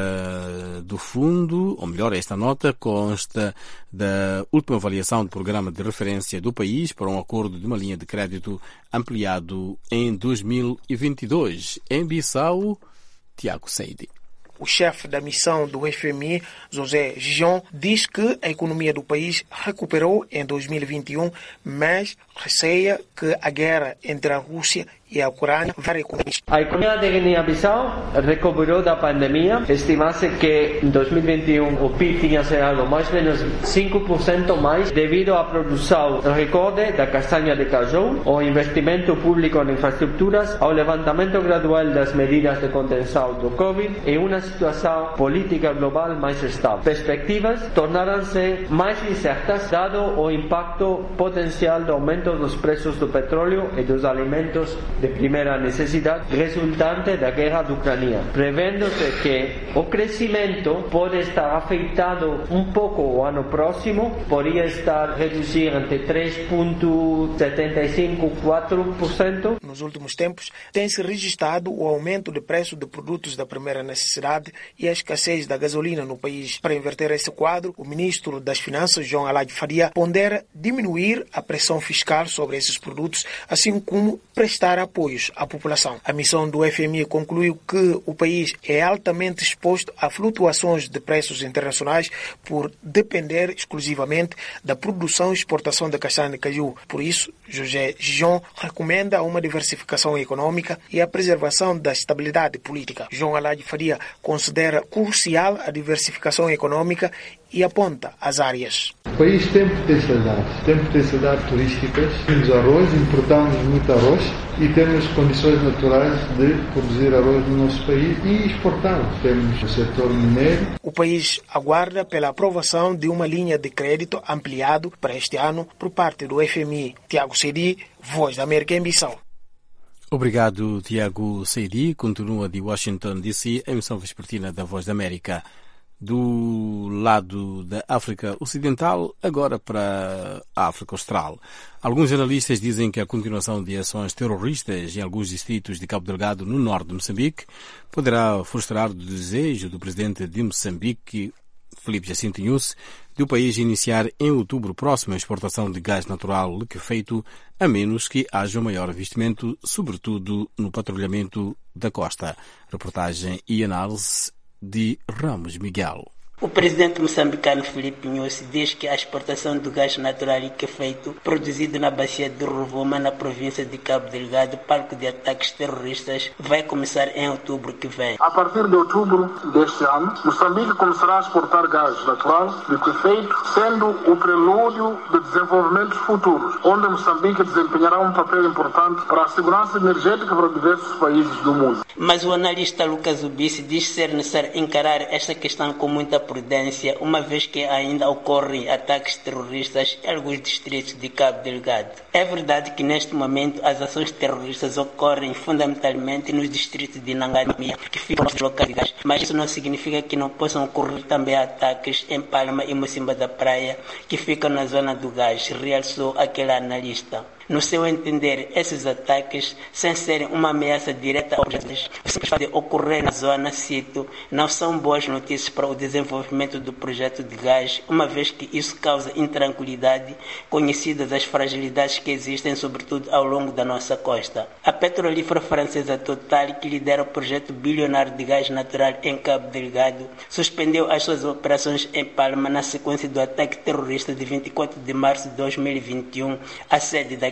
do fundo, ou melhor, esta nota consta da última avaliação do programa de referência do país para um acordo de uma linha de crédito ampliado em dois mil e vinte e dois. Em Bissau, Tiago Seidi. O chefe da missão do F M I, José Gijon, diz que a economia do país recuperou em dois mil e vinte e um, mas receia que a guerra entre a Rússia e a Ucrânia vai recuperar. A economia de Guiné-Bissau recuperou da pandemia. Estima-se que em dois mil e vinte e um o P I B tinha sido mais ou menos cinco por cento mais devido à produção recorde da castanha de caju, ao investimento público em infraestruturas, ao levantamento gradual das medidas de contenção do Covid e uma situação política global mais estável. Perspectivas tornaram-se mais incertas dado o impacto potencial do aumento dos preços do petróleo e dos alimentos de primeira necessidade resultante da guerra da Ucrânia, prevendo-se que o crescimento pode estar afetado um pouco o ano próximo, poderia estar reduzir entre três vírgula setenta e cinco e quatro por cento. Nos últimos tempos, tem-se registrado o aumento de preço de produtos da primeira necessidade e a escassez da gasolina no país. Para inverter esse quadro, o ministro das Finanças, João Alade Faria, pondera diminuir a pressão fiscal sobre esses produtos, assim como prestar apoios à população. A missão do F M I concluiu que o país é altamente exposto a flutuações de preços internacionais por depender exclusivamente da produção e exportação de castanha de caju. Por isso, José Gijon recomenda uma diversificação econômica e a preservação da estabilidade política. João Alade Faria considera crucial a diversificação econômica e aponta as áreas. O país tem potencialidades, tem potencialidades turísticas, temos arroz, importamos muito arroz e temos condições naturais de produzir arroz no nosso país e exportá-lo. Temos o setor minério. O país aguarda pela aprovação de uma linha de crédito ampliado para este ano por parte do F M I. Tiago Seidi, Voz da América em Bissau. Obrigado, Tiago Seidi. Continua de Washington, D C, a emissão vespertina da Voz da América. Do lado da África Ocidental, agora para a África Austral. Alguns analistas dizem que a continuação de ações terroristas em alguns distritos de Cabo Delgado, no norte de Moçambique, poderá frustrar o desejo do presidente de Moçambique, Filipe Jacinto Nyusi, de o país iniciar em outubro próximo a exportação de gás natural liquefeito, a menos que haja um maior investimento, sobretudo no patrulhamento da costa. Reportagem e análise de Ramos Miguel. O presidente moçambicano Filipe Nyusi diz que a exportação do gás natural liquefeito produzido na bacia de Rovuma, na província de Cabo Delgado, palco de ataques terroristas, vai começar em outubro que vem. A partir de outubro deste ano, Moçambique começará a exportar gás natural liquefeito, sendo o prelúdio de desenvolvimentos futuros, onde Moçambique desempenhará um papel importante para a segurança energética para diversos países do mundo. Mas o analista Lucas Ubici diz ser necessário encarar esta questão com muita prudência, uma vez que ainda ocorrem ataques terroristas em alguns distritos de Cabo Delgado. É verdade que neste momento as ações terroristas ocorrem fundamentalmente nos distritos de Nangamia, que ficam nos locais de gás, mas isso não significa que não possam ocorrer também ataques em Palma e Mocimba da Praia, que ficam na zona do gás, realçou aquele analista. No seu entender, esses ataques, sem serem uma ameaça direta aos residentes, de ocorrer na zona sítio, não são boas notícias para o desenvolvimento do projeto de gás, uma vez que isso causa intranquilidade, conhecidas as fragilidades que existem, sobretudo ao longo da nossa costa. A petrolífera francesa Total, que lidera o projeto bilionário de gás natural em Cabo Delgado, suspendeu as suas operações em Palma na sequência do ataque terrorista de vinte e quatro de março de dois mil e vinte e um, à sede da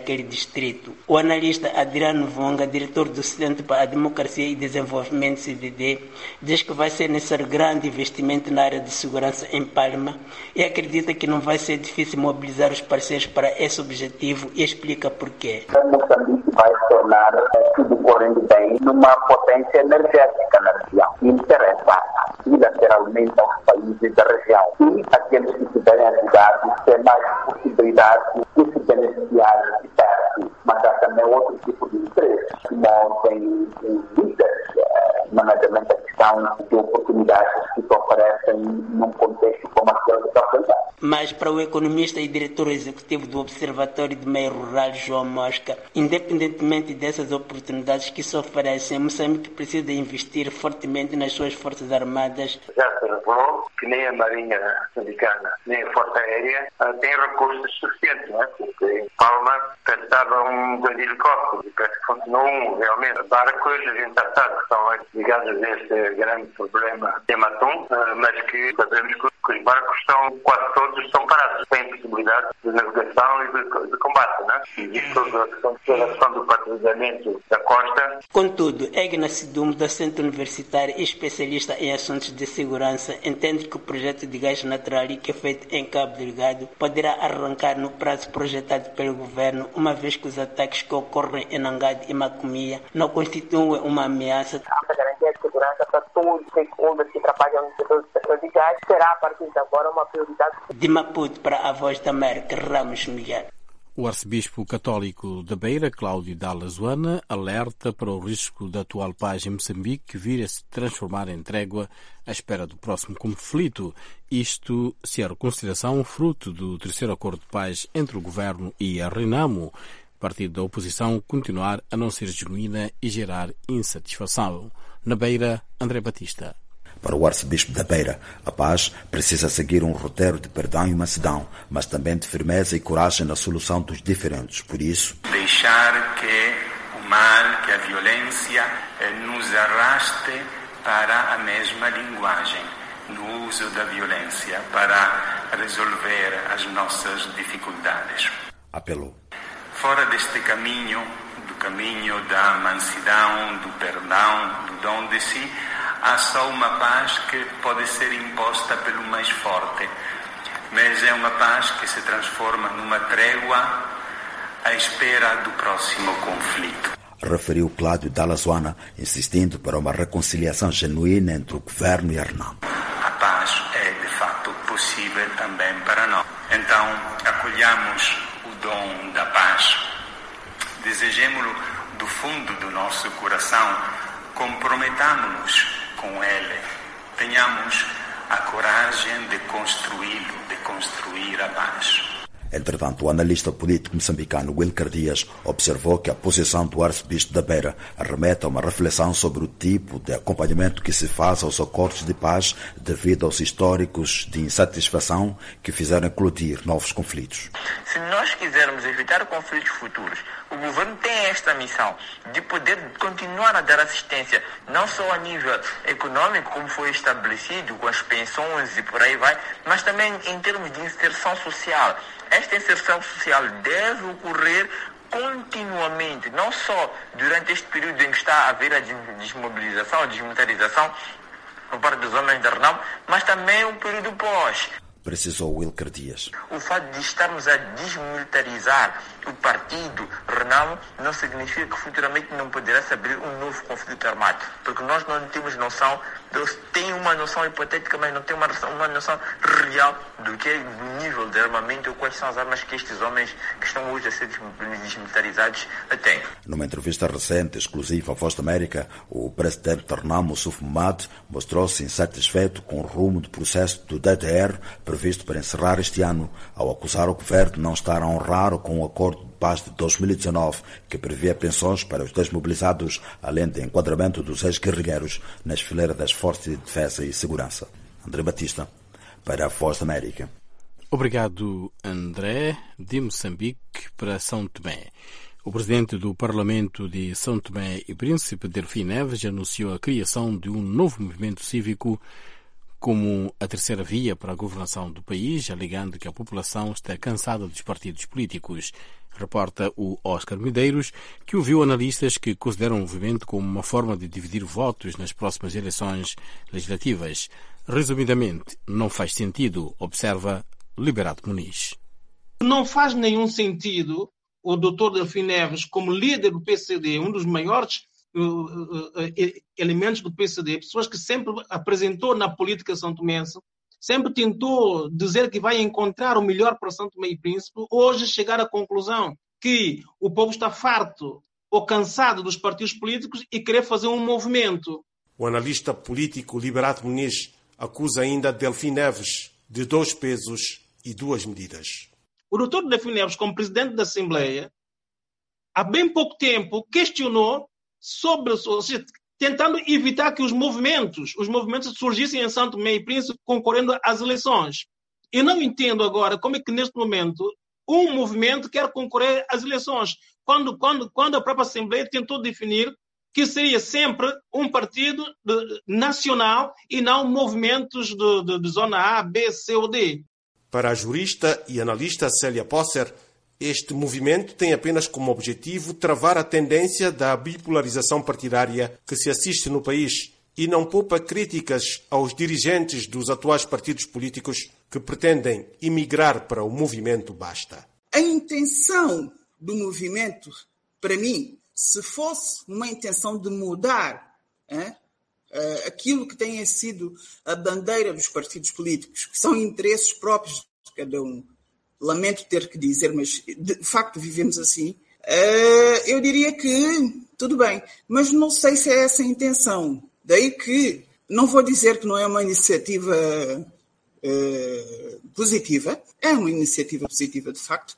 daquele distrito. O analista Adriano Vonga, diretor do Centro para a Democracia e Desenvolvimento C D D, diz que vai ser necessário grande investimento na área de segurança em Palma e acredita que não vai ser difícil mobilizar os parceiros para esse objetivo e explica porquê. Moçambique vai se tornar, tudo correndo bem, numa potência energética na região. Interessa bilateralmente aos países da região e aqueles que estiverem ajudados têm mais possibilidades de se beneficiar de perto. Mas há também outro tipo de interesse que movem líderes, nomeadamente a questão de oportunidades que se oferecem num contexto como aquele que está apresentado. Mas para o economista e diretor executivo do Observatório de Meio Rural, João Mosca, independentemente dessas oportunidades que se oferecem, Moçambique precisa investir fortemente nas suas forças armadas. Já se revelou que nem a Marinha Moçambicana, nem a Força Aérea têm recursos suficientes, não é? Porque em Palma pensavam dois helicópteros e parece que funcionou um, realmente. Barcos, a gente já sabe que estão ligados a este grande problema de Matum, mas que sabemos que os barcos estão, quase todos estão parados, têm possibilidade de navegação e de, de combate, não é? E toda a questão, toda a questão do patrulhamento da costa. Contudo, Egna Sidum, docente universitário e especialista em assuntos de segurança, entende que o projeto de gás natural que é feito em Cabo Delgado poderá arrancar no prazo projetado pelo governo, uma vez que os ataques que ocorrem em Nangade e Macomia não constituem uma ameaça. A garantia de segurança para todos os stakeholders que trabalham no setor do setor de gás será a partir de agora uma prioridade. De Maputo para a Voz da América, Ramos Miguel. O arcebispo católico da Beira, Cláudio Dalla Zoana, alerta para o risco da atual paz em Moçambique vir a se transformar em trégua à espera do próximo conflito. Isto se a reconsideração fruto do terceiro acordo de paz entre o governo e a Renamo, partido da oposição, continuar a não ser genuína e gerar insatisfação. Na Beira, André Batista. Para o arcebispo da Beira, a paz precisa seguir um roteiro de perdão e mansidão, mas também de firmeza e coragem na solução dos diferentes. Por isso, deixar que o mal, que a violência nos arraste para a mesma linguagem, no uso da violência para resolver as nossas dificuldades. Apelou. Fora deste caminho, do caminho da mansidão, do perdão, do dom de si, há só uma paz que pode ser imposta pelo mais forte, mas é uma paz que se transforma numa trégua à espera do próximo conflito. Referiu Cláudio Dalla Zoana, insistindo para uma reconciliação genuína entre o governo e a Renamo. A paz é, de fato, possível também para nós. Então, acolhamos o dom da paz, desejemo-lo do fundo do nosso coração, comprometamo-nos com ele, tenhamos a coragem de construí-lo, de construir a paz. Entretanto, o analista político moçambicano Wilker Dias observou que a posição do arcebispo da Beira arremete a uma reflexão sobre o tipo de acompanhamento que se faz aos acordos de paz devido aos históricos de insatisfação que fizeram eclodir novos conflitos. Se nós quisermos evitar conflitos futuros, o governo tem esta missão de poder continuar a dar assistência, não só a nível econômico, como foi estabelecido, com as pensões e por aí vai, mas também em termos de inserção social. Esta inserção social deve ocorrer continuamente, não só durante este período em que está a haver a desmobilização, a desmilitarização por parte dos homens da Renamo, mas também o período pós. Precisou Wilker Dias. O fato de estarmos a desmilitarizar o partido Renamo não significa que futuramente não poderá se abrir um novo conflito armado, porque nós não temos noção, eles têm uma noção hipotética, mas não têm uma, uma noção real do que é o nível de armamento ou quais são as armas que estes homens que estão hoje a ser desmilitarizados têm. Numa entrevista recente, exclusiva à Voz da América, o presidente da Renamo, Suf Mamad, mostrou-se insatisfeito com o rumo do processo do D D R previsto para encerrar este ano, ao acusar o governo de não estar a honrar com o acordo de paz de dois mil e dezanove, que previa pensões para os desmobilizados, além de enquadramento dos ex-guerrilheiros nas fileiras das Forças de Defesa e Segurança. André Batista, para a Voz da América. Obrigado, André, de Moçambique para São Tomé. O presidente do Parlamento de São Tomé e Príncipe, Delfim Neves, anunciou a criação de um novo movimento cívico como a terceira via para a governação do país, alegando que a população está cansada dos partidos políticos. reporta o Oscar Medeiros, que ouviu analistas que consideram o movimento como uma forma de dividir votos nas próximas eleições legislativas. Resumidamente, não faz sentido, observa Liberato Muniz. Não faz nenhum sentido o doutor Delfim Neves, como líder do P C D, um dos maiores uh, uh, elementos do P C D, pessoas que sempre apresentou na política santomense, sempre tentou dizer que vai encontrar o melhor para São Tomé e Príncipe, hoje chegar à conclusão que o povo está farto ou cansado dos partidos políticos e querer fazer um movimento. O analista político Liberato Muniz acusa ainda Delfim Neves de dois pesos e duas medidas. O doutor Delfim Neves, como presidente da Assembleia, há bem pouco tempo questionou sobre, ou seja, tentando evitar que os movimentos, os movimentos surgissem em São Tomé e Príncipe concorrendo às eleições. Eu não entendo agora como é que neste momento um movimento quer concorrer às eleições, quando, quando, quando a própria Assembleia tentou definir que seria sempre um partido de, nacional e não movimentos de, de, de zona A, B, C ou D. Para a jurista e analista Célia Posser, este movimento tem apenas como objetivo travar a tendência da bipolarização partidária que se assiste no país e não poupa críticas aos dirigentes dos atuais partidos políticos que pretendem imigrar para o movimento Basta. A intenção do movimento, para mim, se fosse uma intenção de mudar hein, aquilo que tem sido a bandeira dos partidos políticos, que são interesses próprios de cada um, lamento ter que dizer, mas de facto vivemos assim, eu diria que tudo bem, mas não sei se é essa a intenção. Daí que não vou dizer que não é uma iniciativa uh, positiva, é uma iniciativa positiva de facto,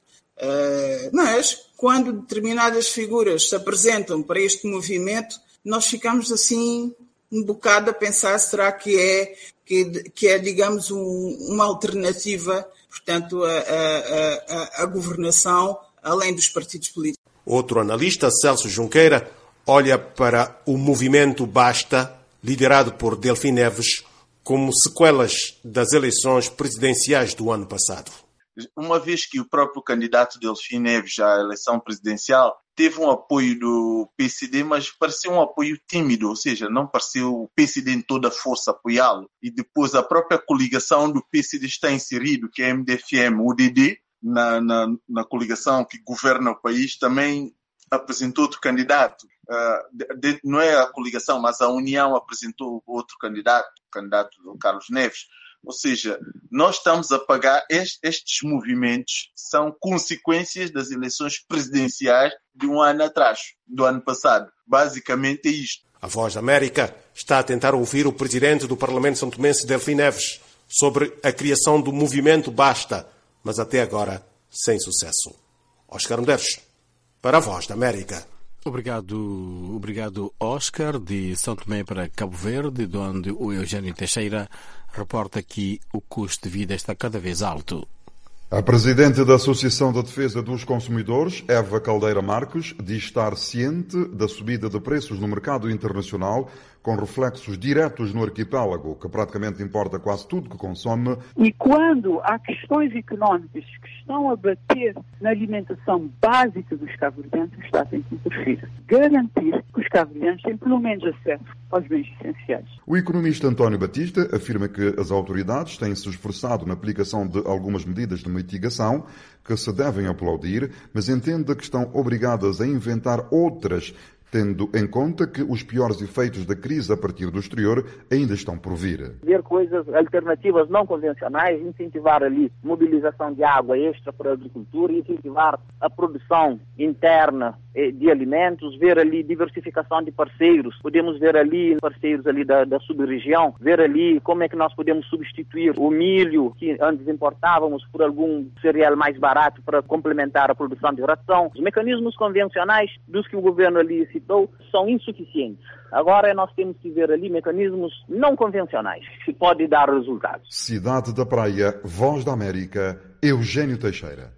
uh, mas quando determinadas figuras se apresentam para este movimento, nós ficamos assim um bocado a pensar, será que é, que, que é digamos, um, uma alternativa, portanto, a, a, a, a governação além dos partidos políticos. Outro analista, Celso Junqueira, olha para o movimento Basta, liderado por Delfim Neves, como sequelas das eleições presidenciais do ano passado. Uma vez que o próprio candidato Delfim Neves à eleição presidencial teve um apoio do P C D, mas pareceu um apoio tímido, ou seja, não pareceu o P C D em toda a força apoiá-lo. E depois a própria coligação do P C D está inserido, que é a M D F M, o U D D, na, na, na coligação que governa o país, também apresentou outro candidato. Uh, de, de, não é a coligação, mas a União apresentou outro candidato, o candidato do Carlos Neves. Ou seja, nós estamos a pagar est, estes movimentos, são consequências das eleições presidenciais de um ano atrás, do ano passado. Basicamente é isto. A Voz da América está a tentar ouvir o presidente do Parlamento santomense, Delfim Neves, sobre a criação do movimento Basta, mas até agora sem sucesso. Oscar Medeiros, para a Voz da América. Obrigado, obrigado Oscar, de São Tomé para Cabo Verde, de onde o Eugênio Teixeira reporta que o custo de vida está cada vez alto. A presidente da Associação de Defesa dos Consumidores, Eva Caldeira Marques, diz estar ciente da subida de preços no mercado internacional, com reflexos diretos no arquipélago, que praticamente importa quase tudo que consome. E quando há questões económicas que estão a bater na alimentação básica dos cabo-verdianos, o Estado tem que interferir. Garantir que os cabo-verdianos têm pelo menos acesso aos bens essenciais. O economista António Batista afirma que as autoridades têm se esforçado na aplicação de algumas medidas de mitigação que se devem aplaudir, mas entende que estão obrigadas a inventar outras, tendo em conta que os piores efeitos da crise a partir do exterior ainda estão por vir. Ver coisas alternativas não convencionais, incentivar ali mobilização de água extra para a agricultura, incentivar a produção interna de alimentos, ver ali diversificação de parceiros, podemos ver ali parceiros ali da, da sub-região, ver ali como é que nós podemos substituir o milho que antes importávamos por algum cereal mais barato para complementar a produção de ração. Os mecanismos convencionais dos que o governo ali citou são insuficientes. Agora nós temos que ver ali mecanismos não convencionais que podem dar resultados. Cidade da Praia, Voz da América, Eugênio Teixeira.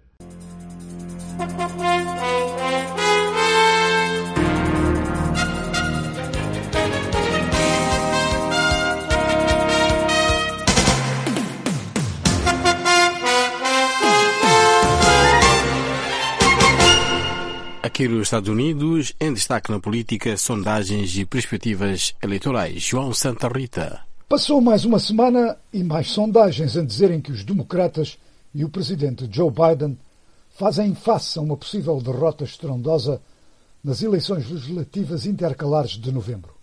Aqui nos Estados Unidos, em destaque na política, sondagens e perspectivas eleitorais. João Santa Rita. Passou mais uma semana e mais sondagens a dizerem que os democratas e o presidente Joe Biden fazem face a uma possível derrota estrondosa nas eleições legislativas intercalares de novembro.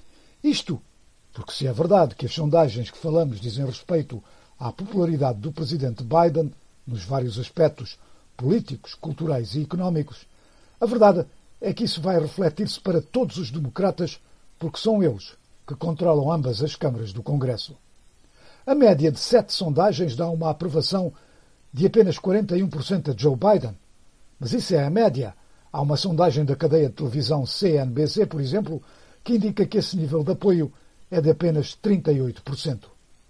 Isto porque, se é verdade que as sondagens que falamos dizem respeito à popularidade do presidente Biden nos vários aspectos políticos, culturais e económicos, a verdade é que isso vai refletir-se para todos os democratas, porque são eles que controlam ambas as câmaras do Congresso. A média de sete sondagens dá uma aprovação de apenas quarenta e um por cento a Joe Biden. Mas isso é a média. Há uma sondagem da cadeia de televisão C N B C, por exemplo, que indica que esse nível de apoio é de apenas trinta e oito por cento.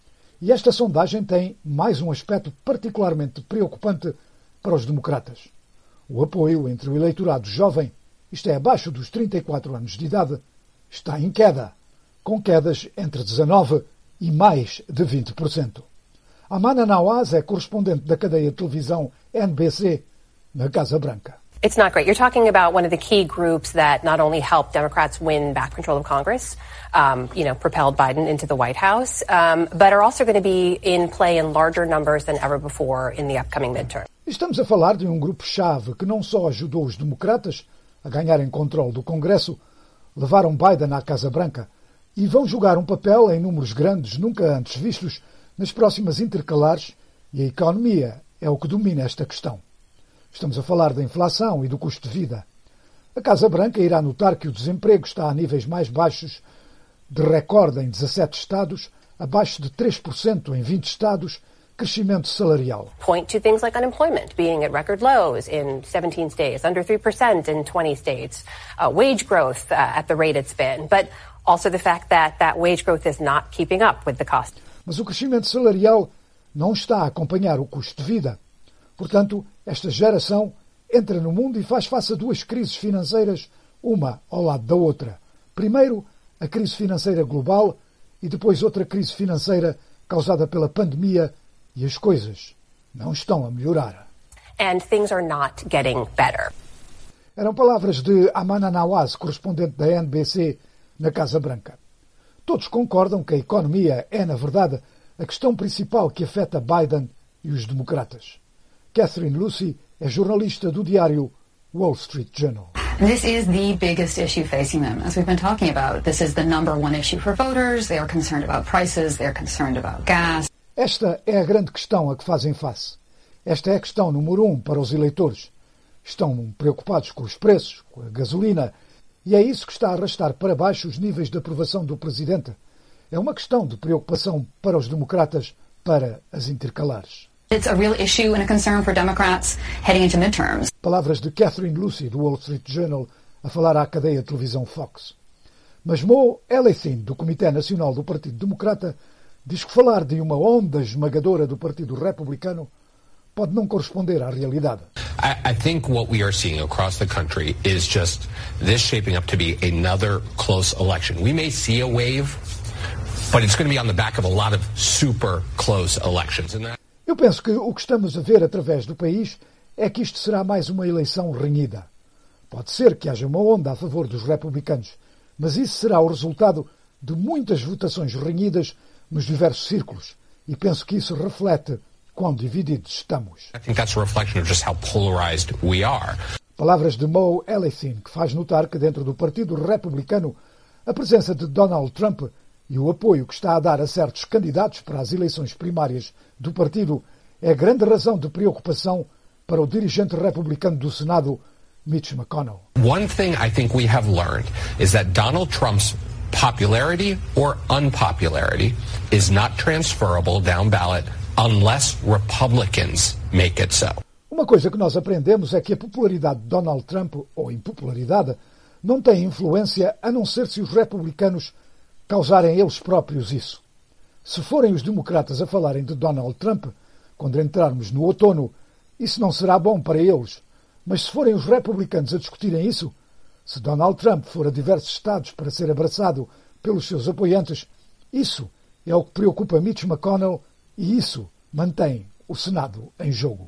E esta sondagem tem mais um aspecto particularmente preocupante para os democratas. O apoio entre o eleitorado jovem, isto é, abaixo dos trinta e quatro anos de idade, está em queda, com quedas entre dezanove por cento e mais de vinte por cento. Amana Nawaz é correspondente da cadeia de televisão N B C na Casa Branca. It's not great. You're talking about one of the key groups that not only helped Democrats win back control of Congress, um, you know, propelled Biden into the White House, um, but are also going to be in play in larger numbers than ever before in the upcoming midterm. Estamos a falar de um grupo-chave que não só ajudou os democratas a ganharem controle do Congresso, levaram Biden à Casa Branca e vão jogar um papel em números grandes nunca antes vistos nas próximas intercalares, e a economia é o que domina esta questão. Estamos a falar da inflação e do custo de vida. A Casa Branca irá notar que o desemprego está a níveis mais baixos de recorde em dezassete estados, abaixo de três por cento em vinte estados, crescimento salarial. Point to things like unemployment being at record lows in seventeen states, under three percent in twenty states, uh, wage growth uh, at the rate it's been, but also the fact that that wage growth is not keeping up with the cost. Mas o crescimento salarial não está a acompanhar o custo de vida. Portanto, esta geração entra no mundo e faz face a duas crises financeiras, uma ao lado da outra. Primeiro, a crise financeira global e depois outra crise financeira causada pela pandemia, e as coisas não estão a melhorar. And things are not getting better. Eram palavras de Amana Nawaz, correspondente da N B C na Casa Branca. Todos concordam que a economia é, na verdade, a questão principal que afeta Biden e os democratas. Catherine Lucy é jornalista do diário Wall Street Journal. This is the biggest issue facing them. As we've been talking about, this is the number one issue for voters. They are concerned about prices. They are concerned about gas. Esta é a grande questão a que fazem face. Esta é a questão número um para os eleitores. Estão preocupados com os preços, com a gasolina, e é isso que está a arrastar para baixo os níveis de aprovação do presidente. É uma questão de preocupação para os democratas para as intercalares. It's a real issue and a concern for Democrats heading into midterms. Palavras de Catherine Lucy, do Wall Street Journal, a falar à cadeia de televisão Fox. Mas Mo Elleithyn, do Comitê Nacional do Partido Democrata, diz que falar de uma onda esmagadora do Partido Republicano pode não corresponder à realidade. I, I think what we are seeing across the country is just this shaping up to be another close election. We may see a wave, but it's going to be on the back of a lot of super close elections. And that... Eu penso que o que estamos a ver através do país é que isto será mais uma eleição renhida. Pode ser que haja uma onda a favor dos republicanos, mas isso será o resultado de muitas votações renhidas nos diversos círculos, e penso que isso reflete quão divididos estamos. I think that's a reflection of just how polarized we are. Palavras de Mo Elleithyn, que faz notar que dentro do Partido Republicano a presença de Donald Trump e o apoio que está a dar a certos candidatos para as eleições primárias do partido é grande razão de preocupação para o dirigente republicano do Senado, Mitch McConnell. One thing I think we have learned is that Donald Trump's popularity or unpopularity is not transferable down ballot unless Republicans make it so. Uma coisa que nós aprendemos é que a popularidade de Donald Trump, ou impopularidade, não tem influência a não ser se os republicanos causarem eles próprios isso. Se forem os democratas a falarem de Donald Trump, quando entrarmos no outono, isso não será bom para eles. Mas se forem os republicanos a discutirem isso, se Donald Trump for a diversos estados para ser abraçado pelos seus apoiantes, isso é o que preocupa Mitch McConnell e isso mantém o Senado em jogo.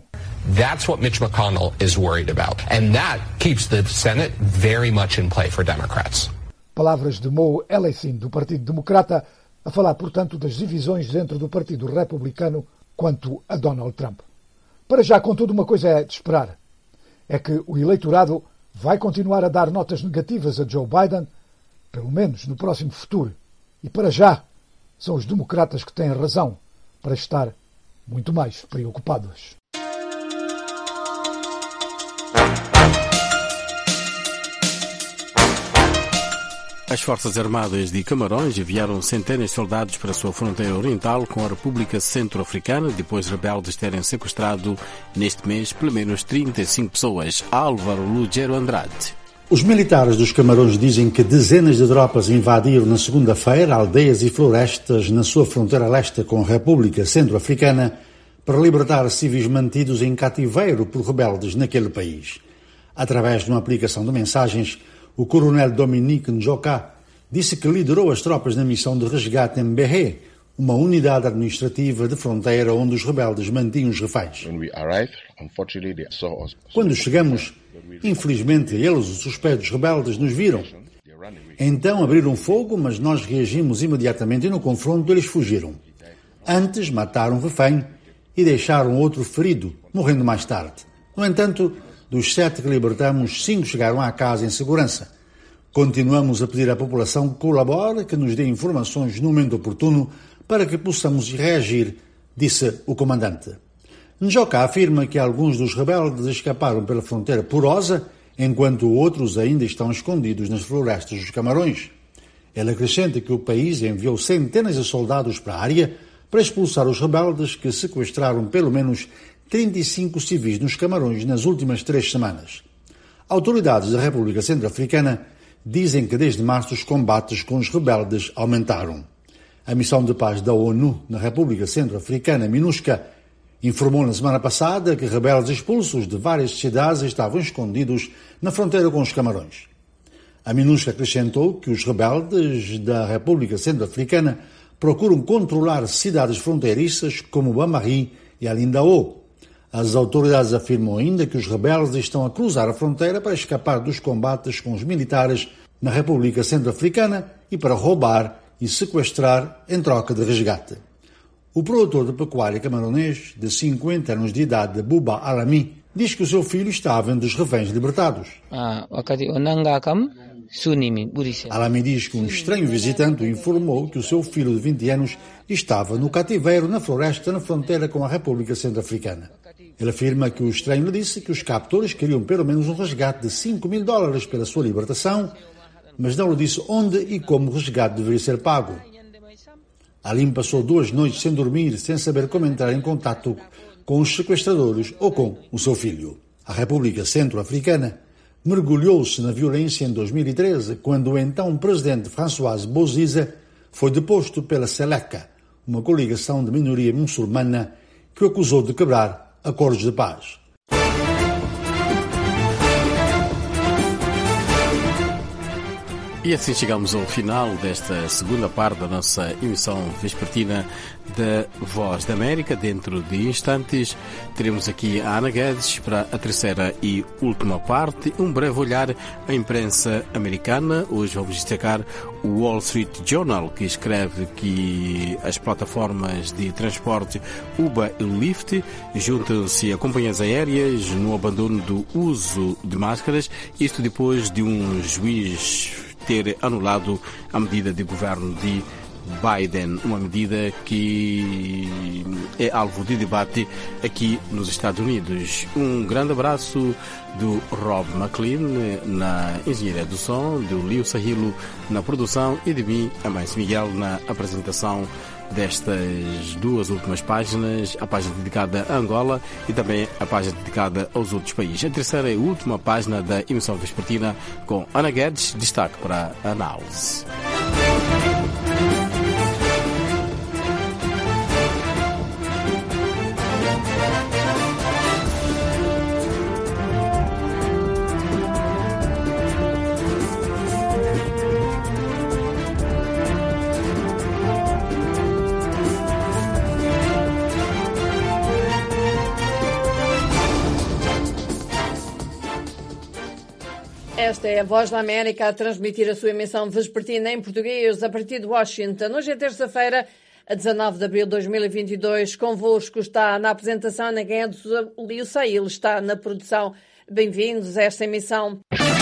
That's what Mitch McConnell is worried about. And that keeps the Senate very much in play for Democrats. Palavras de Mo Ellison, do Partido Democrata, a falar, portanto, das divisões dentro do Partido Republicano quanto a Donald Trump. Para já, contudo, uma coisa é de esperar. É que o eleitorado vai continuar a dar notas negativas a Joe Biden, pelo menos no próximo futuro. E para já, são os democratas que têm razão para estar muito mais preocupados. As Forças Armadas de Camarões enviaram centenas de soldados para a sua fronteira oriental com a República Centro-Africana, depois de rebeldes terem sequestrado neste mês pelo menos trinta e cinco pessoas. Álvaro Lugero Andrade. Os militares dos Camarões dizem que dezenas de tropas invadiram na segunda-feira aldeias e florestas na sua fronteira leste com a República Centro-Africana para libertar civis mantidos em cativeiro por rebeldes naquele país. Através de uma aplicação de mensagens, o coronel Dominique Njoka disse que liderou as tropas na missão de resgate em Berré, uma unidade administrativa de fronteira onde os rebeldes mantinham os reféns. Quando chegamos, infelizmente eles, os suspeitos rebeldes, nos viram. Então abriram fogo, mas nós reagimos imediatamente e no confronto eles fugiram. Antes mataram um refém e deixaram outro ferido, morrendo mais tarde. No entanto, dos sete que libertamos, cinco chegaram à casa em segurança. Continuamos a pedir à população que colabore, que nos dê informações no momento oportuno para que possamos reagir, disse o comandante. Njoka afirma que alguns dos rebeldes escaparam pela fronteira porosa, enquanto outros ainda estão escondidos nas florestas dos Camarões. Ele acrescenta que o país enviou centenas de soldados para a área para expulsar os rebeldes que sequestraram pelo menos trinta e cinco civis nos Camarões nas últimas três semanas. Autoridades da República Centro-Africana dizem que desde março os combates com os rebeldes aumentaram. A missão de paz da ONU na República Centro-Africana, MINUSCA, informou na semana passada que rebeldes expulsos de várias cidades estavam escondidos na fronteira com os Camarões. A MINUSCA acrescentou que os rebeldes da República Centro-Africana procuram controlar cidades fronteiriças como Bamari e Alindao. As autoridades afirmam ainda que os rebeldes estão a cruzar a fronteira para escapar dos combates com os militares na República Centro-Africana e para roubar e sequestrar em troca de resgate. O produtor de pecuária camaronês, de cinquenta anos de idade, Buba Alami, diz que o seu filho estava entre os reféns libertados. Alami diz que um estranho visitante o informou que o seu filho de vinte anos estava no cativeiro na floresta na fronteira com a República Centro-Africana. Ele afirma que o estranho lhe disse que os captores queriam pelo menos um resgate de cinco mil dólares pela sua libertação, mas não lhe disse onde e como o resgate deveria ser pago. Alim passou duas noites sem dormir, sem saber como entrar em contato com os sequestradores ou com o seu filho. A República Centro-Africana mergulhou-se na violência em dois mil e treze, quando o então presidente François Bozize foi deposto pela Seleka, uma coligação de minoria muçulmana que o acusou de quebrar acordos de paz. E assim chegamos ao final desta segunda parte da nossa emissão vespertina da Voz da América. Dentro de instantes teremos aqui a Ana Guedes para a terceira e última parte. Um breve olhar à imprensa americana. Hoje vamos destacar o Wall Street Journal, que escreve que as plataformas de transporte Uber e Lyft juntam-se a companhias aéreas no abandono do uso de máscaras. Isto depois de um juiz ter anulado a medida de governo de Biden, uma medida que é alvo de debate aqui nos Estados Unidos. Um grande abraço do Rob McLean na engenharia do som, do Leo Sahilo na produção e de mim, a Mãe Miguel, na apresentação destas duas últimas páginas, a página dedicada a Angola e também a página dedicada aos outros países. A terceira e última página da emissão vespertina com Ana Guedes, destaque para a análise. Esta é a Voz da América a transmitir a sua emissão vespertina em português a partir de Washington. Hoje é terça-feira, a dezanove de abril de dois mil e vinte e dois. Convosco está na apresentação Naguém do Lio Sail, está na produção. Bem-vindos a esta emissão.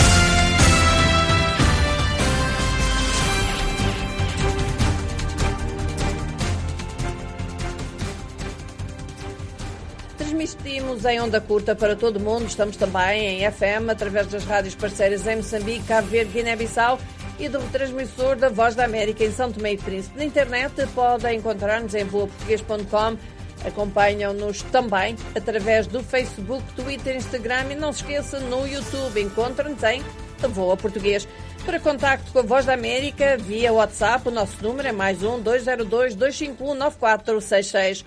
Transmitimos em onda curta para todo o mundo. Estamos também em F M, através das rádios parceiras em Moçambique, Cabo Verde, Guiné-Bissau e do retransmissor da Voz da América em São Tomé e Príncipe. Na internet podem encontrar-nos em voa português ponto com. Acompanham-nos também através do Facebook, Twitter, Instagram e não se esqueça, no YouTube encontram-nos em Voa Português. Para contacto com a Voz da América via WhatsApp, o nosso número é mais um dois zero dois, dois cinco um, nove quatro seis seis.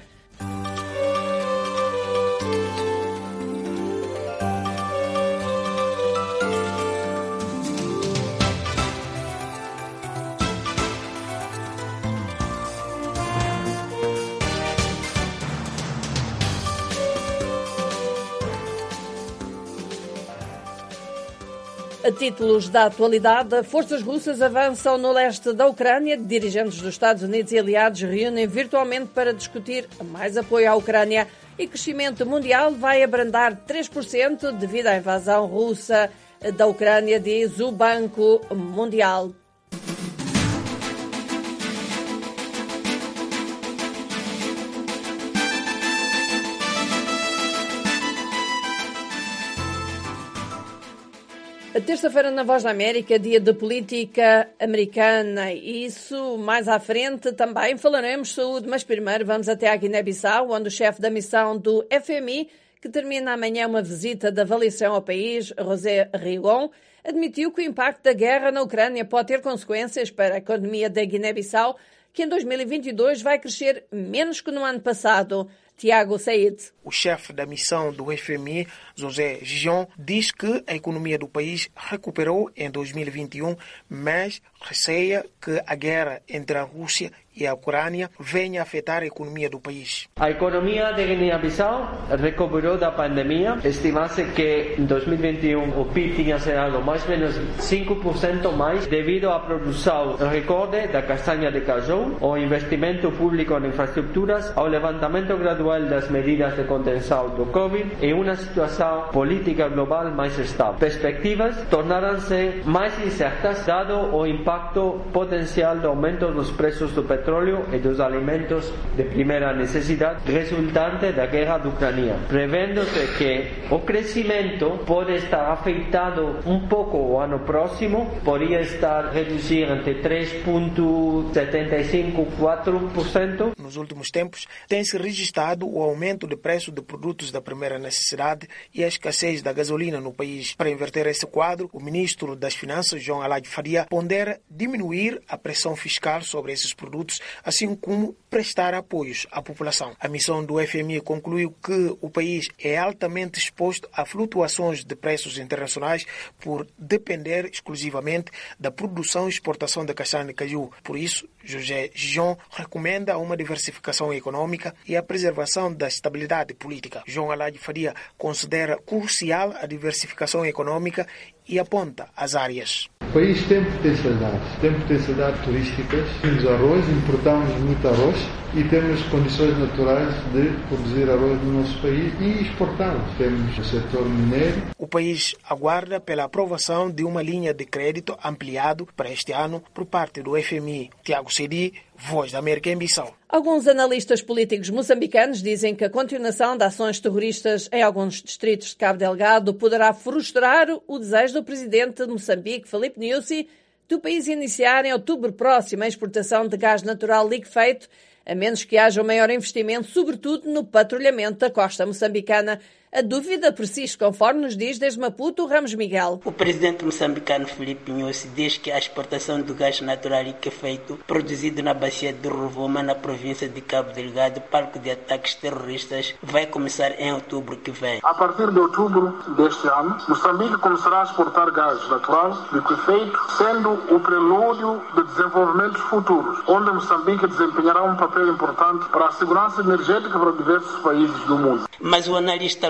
A títulos da atualidade, forças russas avançam no leste da Ucrânia. Dirigentes dos Estados Unidos e aliados reúnem virtualmente para discutir mais apoio à Ucrânia. E crescimento mundial vai abrandar três por cento devido à invasão russa da Ucrânia, diz o Banco Mundial. Terça-feira na Voz da América, dia de política americana. Isso mais à frente também falaremos saúde, mas primeiro vamos até a Guiné-Bissau, onde o chefe da missão do F M I, que termina amanhã uma visita de avaliação ao país, José Rigon, admitiu que o impacto da guerra na Ucrânia pode ter consequências para a economia da Guiné-Bissau, que em dois mil e vinte e dois vai crescer menos que no ano passado. Tiago Said. O chefe da missão do F M I, José Gijon, diz que a economia do país recuperou em dois mil e vinte e um, mas receia que a guerra entre a Rússia e a Ucrânia venha a afetar a economia do país. A economia de Guiné-Bissau recuperou da pandemia. Estima-se que em dois mil e vinte e um o P I B tinha sido mais ou menos cinco por cento mais devido à produção recorde da castanha de caju, ao investimento público em infraestruturas, ao levantamento gradual das medidas de contenção do Covid e uma situação política global mais estável. Perspectivas tornaram-se mais incertas dado o impacto potencial do aumento dos preços do petróleo e dos alimentos de primeira necessidade resultante da guerra da Ucrânia, prevendo-se que o crescimento pode estar afetado um pouco o ano próximo, poderia estar reduzir entre três vírgula setenta e cinco e quatro por cento. Nos últimos tempos, tem-se registrado o aumento de preço de produtos da primeira necessidade e a escassez da gasolina no país. Para inverter esse quadro, o ministro das Finanças, João Alad Faria, pondera diminuir a pressão fiscal sobre esses produtos, assim como prestar apoios à população. A missão do F M I concluiu que o país é altamente exposto a flutuações de preços internacionais por depender exclusivamente da produção e exportação da castanha de caju. Por isso, José Gijon recomenda uma diversificação econômica e a preservação da estabilidade política. João Alad Faria considera crucial a diversificação econômica e aponta as áreas. O país tem potencialidades, tem potencialidades turísticas, temos arroz, importamos muito arroz e temos condições naturais de produzir arroz no nosso país e exportá-lo. Temos o setor minério. O país aguarda pela aprovação de uma linha de crédito ampliado para este ano por parte do F M I. Tiago Sedi, Voz da América em Bissau. Alguns analistas políticos moçambicanos dizem que a continuação de ações terroristas em alguns distritos de Cabo Delgado poderá frustrar o desejo do presidente de Moçambique, Filipe Nyusi, do país iniciar em outubro próximo a exportação de gás natural liquefeito, a menos que haja um maior investimento, sobretudo no patrulhamento da costa moçambicana. A dúvida persiste, conforme nos diz desde Maputo Ramos Miguel. O presidente moçambicano Filipe Nyusi diz que a exportação do gás natural liquefeito produzido na bacia de Rovuma, na província de Cabo Delgado, palco de ataques terroristas, vai começar em outubro que vem. A partir de outubro deste ano, Moçambique começará a exportar gás natural liquefeito, sendo o prelúdio de desenvolvimentos futuros, onde Moçambique desempenhará um papel importante para a segurança energética para diversos países do mundo. Mas o analista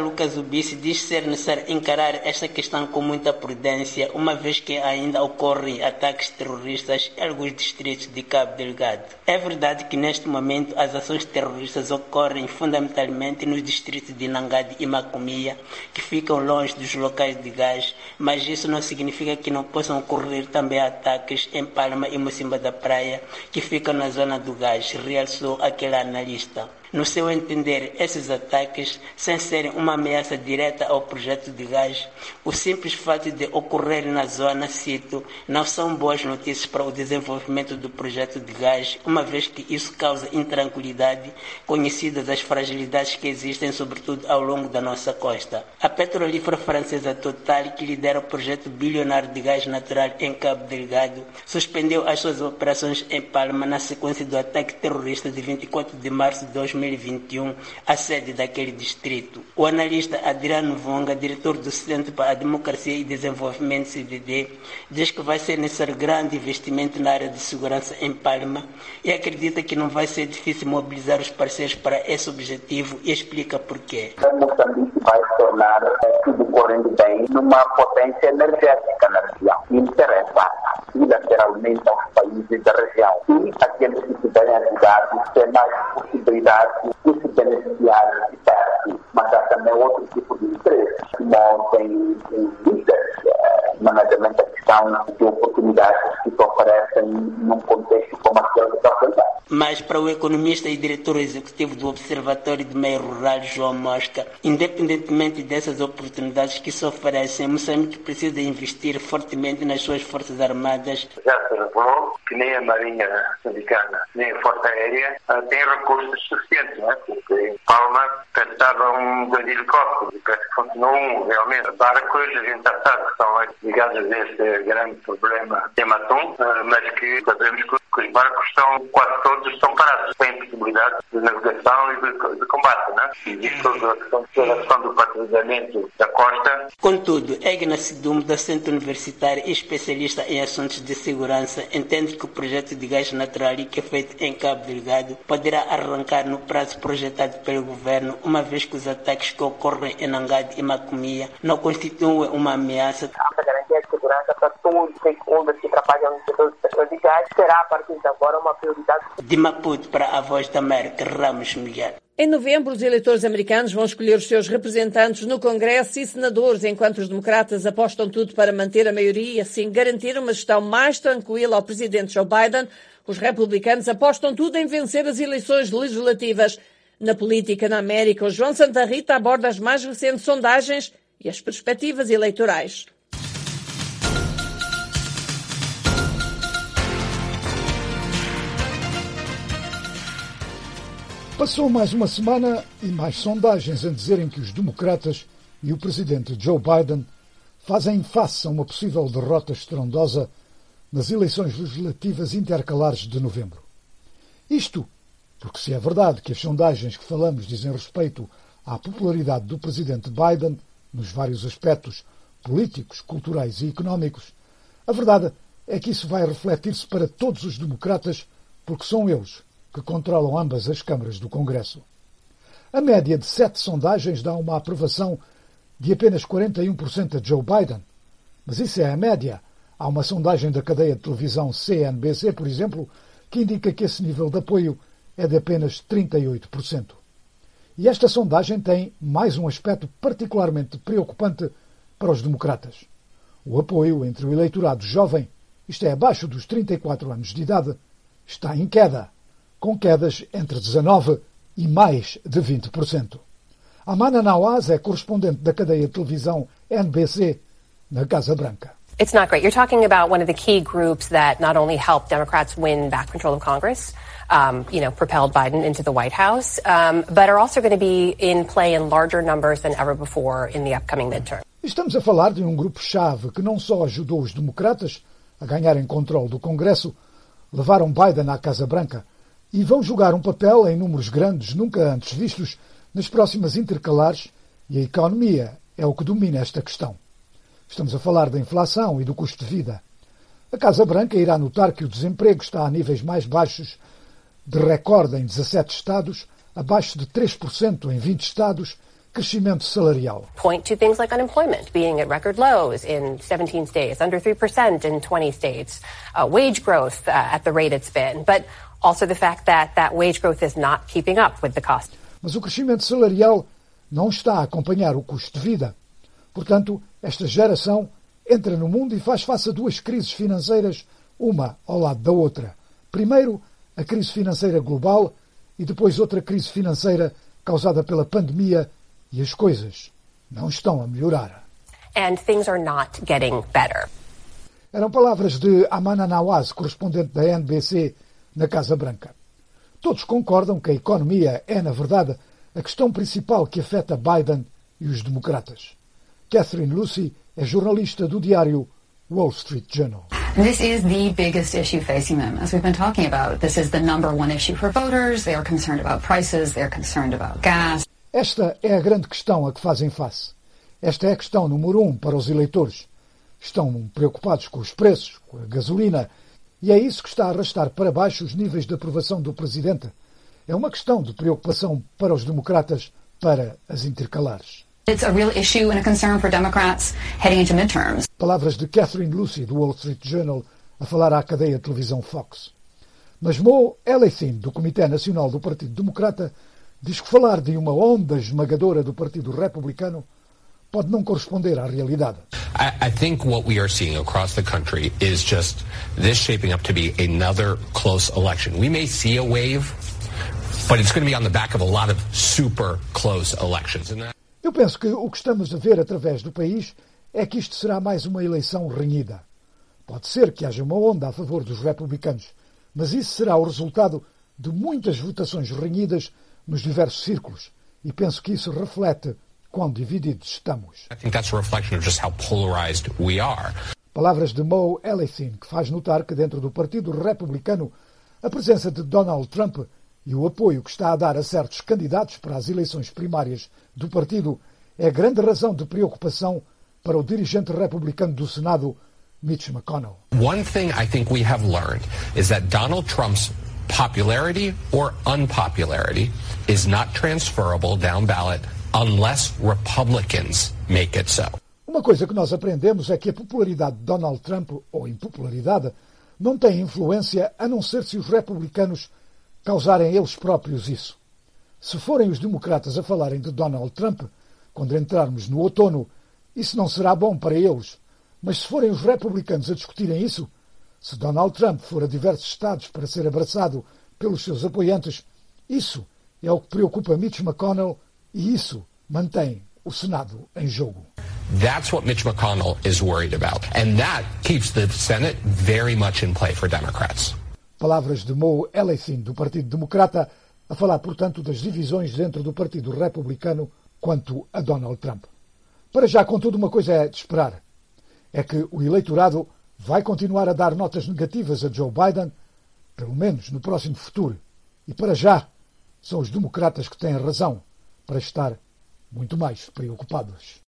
Gianluca Zubissi diz ser necessário encarar esta questão com muita prudência, uma vez que ainda ocorrem ataques terroristas em alguns distritos de Cabo Delgado. É verdade que neste momento as ações terroristas ocorrem fundamentalmente nos distritos de Nangade e Macomia, que ficam longe dos locais de gás, mas isso não significa que não possam ocorrer também ataques em Palma e Mocimba da Praia, que ficam na zona do gás, realçou aquele analista. No seu entender, esses ataques, sem serem uma ameaça direta ao projeto de gás, o simples fato de ocorrer na zona, cito, não são boas notícias para o desenvolvimento do projeto de gás, uma vez que isso causa intranquilidade, conhecidas as fragilidades que existem, sobretudo ao longo da nossa costa. A petrolífera francesa Total, que lidera o projeto bilionário de gás natural em Cabo Delgado, suspendeu as suas operações em Palma na sequência do ataque terrorista de vinte e quatro de março de dois mil e vinte e um, a sede daquele distrito. O analista Adriano Vonga, diretor do Centro para a Democracia e Desenvolvimento C D D, diz que vai ser necessário grande investimento na área de segurança em Palma e acredita que não vai ser difícil mobilizar os parceiros para esse objetivo e explica porquê. Moçambique vai se tornar, tudo correndo bem, numa potência energética na região. Interessa bilateralmente aos países da região e aqueles que puderem ajudar ter mais possibilidades de se beneficiar de perto, mas há também outro tipo de interesse, como tem líderes, nomeadamente a questão de oportunidades que se oferecem num contexto como aquele que está apresentado. Mas para o economista e diretor executivo do Observatório de Meio Rural, João Mosca, independentemente dessas oportunidades que se oferecem, Moçambique precisa investir fortemente nas suas forças armadas. Já se revelou que nem a Marinha Moçambicana, nem a Força Aérea têm recursos suficientes, não é? Porque em Palma tentavam dois helicópteros e parece que funcionou um, realmente. Barcos, a gente já sabe que estão ligados a este grande problema de Matum, mas que sabemos que os barcos estão, quase todos estão parados, têm possibilidade de navegação e de, de combate, não é? E toda a questão, toda a questão do patrulhamento da costa. Contudo, Egna Sidum, docente universitário e especialista em assuntos de segurança, entende que o projeto de gás natural que é feito em Cabo Delgado poderá arrancar no prazo projetado pelo governo, uma vez que os ataques que ocorrem em Nangade e Macomia não constituem uma ameaça. A garantia de segurança para todos os stakeholders que trabalham no setor do setor de gás será, a partir de agora, uma prioridade. De Maputo para a Voz da América, Ramos Miguel. Em novembro, os eleitores americanos vão escolher os seus representantes no Congresso e senadores, enquanto os democratas apostam tudo para manter a maioria e assim garantir uma gestão mais tranquila ao presidente Joe Biden. Os republicanos apostam tudo em vencer as eleições legislativas. Na política na América, o João Santa Rita aborda as mais recentes sondagens e as perspectivas eleitorais. Passou mais uma semana e mais sondagens a dizerem que os democratas e o presidente Joe Biden fazem face a uma possível derrota estrondosa nas eleições legislativas intercalares de novembro. Isto porque, se é verdade que as sondagens que falamos dizem respeito à popularidade do presidente Biden nos vários aspectos políticos, culturais e económicos, a verdade é que isso vai refletir-se para todos os democratas, porque são eles que controlam ambas as câmaras do Congresso. A média de sete sondagens dá uma aprovação de apenas quarenta e um por cento a Joe Biden, mas isso é a média. Há uma sondagem da cadeia de televisão C N B C, por exemplo, que indica que esse nível de apoio é de apenas trinta e oito por cento. E esta sondagem tem mais um aspecto particularmente preocupante para os democratas. O apoio entre o eleitorado jovem, isto é, abaixo dos trinta e quatro anos de idade, está em queda, com quedas entre dezanove por cento e mais de vinte por cento. Amana Nawaz é correspondente da cadeia de televisão N B C na Casa Branca. It's not great. You're talking about one of the key groups that not only helped Democrats win back control of Congress, um, you know, propelled Biden into the White House, um, but are also going to be in play in larger numbers than ever before in the upcoming midterm. Estamos a falar de um grupo-chave que não só ajudou os democratas a ganharem controle do Congresso, levaram Biden à Casa Branca e vão jogar um papel em números grandes nunca antes vistos nas próximas intercalares, e a economia é o que domina esta questão. Estamos a falar da inflação e do custo de vida. A Casa Branca irá notar que o desemprego está a níveis mais baixos de recorde em dezassete estados, abaixo de três por cento em vinte estados crescimento salarial. Point to things like unemployment being at record lows in seventeen states, under three percent in twenty states, uh, wage growth uh, at the rate it's been, but also the fact that that wage growth is not keeping up with the cost. Mas o crescimento salarial não está a acompanhar o custo de vida. Portanto, esta geração entra no mundo e faz face a duas crises financeiras, uma ao lado da outra. Primeiro, a crise financeira global e depois outra crise financeira causada pela pandemia, e as coisas não estão a melhorar. And things are not getting better. Eram palavras de Amana Nawaz, correspondente da N B C na Casa Branca. Todos concordam que a economia é, na verdade, a questão principal que afeta Biden e os democratas. Catherine Lucy é jornalista do diário Wall Street Journal. This is the biggest issue facing them. As we've been talking about, this is the number one issue for voters. They are concerned about prices. They're concerned about gas. Esta é a grande questão a que fazem face. Esta é a questão número um para os eleitores. Estão preocupados com os preços, com a gasolina, e é isso que está a arrastar para baixo os níveis de aprovação do presidente. É uma questão de preocupação para os democratas, para as intercalares. It's a real issue and a concern for Democrats heading into midterms. Palavras de Catherine Lucy, do Wall Street Journal, a falar à cadeia de televisão Fox. Mas Mo Elleithyn, do Comitê Nacional do Partido Democrata, diz que falar de uma onda esmagadora do Partido Republicano pode não corresponder à realidade. I, I think what we are seeing across the country is just this shaping up to be another close election. We may see a wave, but it's going to be on the back of a lot of super close elections. And that... Eu penso que o que estamos a ver através do país é que isto será mais uma eleição renhida. Pode ser que haja uma onda a favor dos republicanos, mas isso será o resultado de muitas votações renhidas nos diversos círculos. E penso que isso reflete quão divididos estamos. I think that's a reflection of just how polarized we are. Palavras de Mo Elleithyn, que faz notar que dentro do Partido Republicano a presença de Donald Trump e o apoio que está a dar a certos candidatos para as eleições primárias do partido é grande razão de preocupação para o dirigente republicano do Senado, Mitch McConnell. One thing I think we have learned is that Donald Trump's popularity or unpopularity is not transferable down ballot unless Republicans make it so. Uma coisa que nós aprendemos é que a popularidade de Donald Trump, ou impopularidade, não tem influência a não ser se os republicanos causarem eles próprios isso. Se forem os democratas a falarem de Donald Trump, quando entrarmos no outono, isso não será bom para eles. Mas se forem os republicanos a discutirem isso, se Donald Trump for a diversos estados para ser abraçado pelos seus apoiantes, isso é o que preocupa Mitch McConnell e isso mantém o Senado em jogo. That's what Mitch McConnell is worried about. And that keeps the Senate very much in play for Democrats. Palavras de Mo Elleithyn, do Partido Democrata, a falar, portanto, das divisões dentro do Partido Republicano quanto a Donald Trump. Para já, contudo, uma coisa é de esperar. É que o eleitorado vai continuar a dar notas negativas a Joe Biden, pelo menos no próximo futuro. E para já, são os democratas que têm razão para estar muito mais preocupados.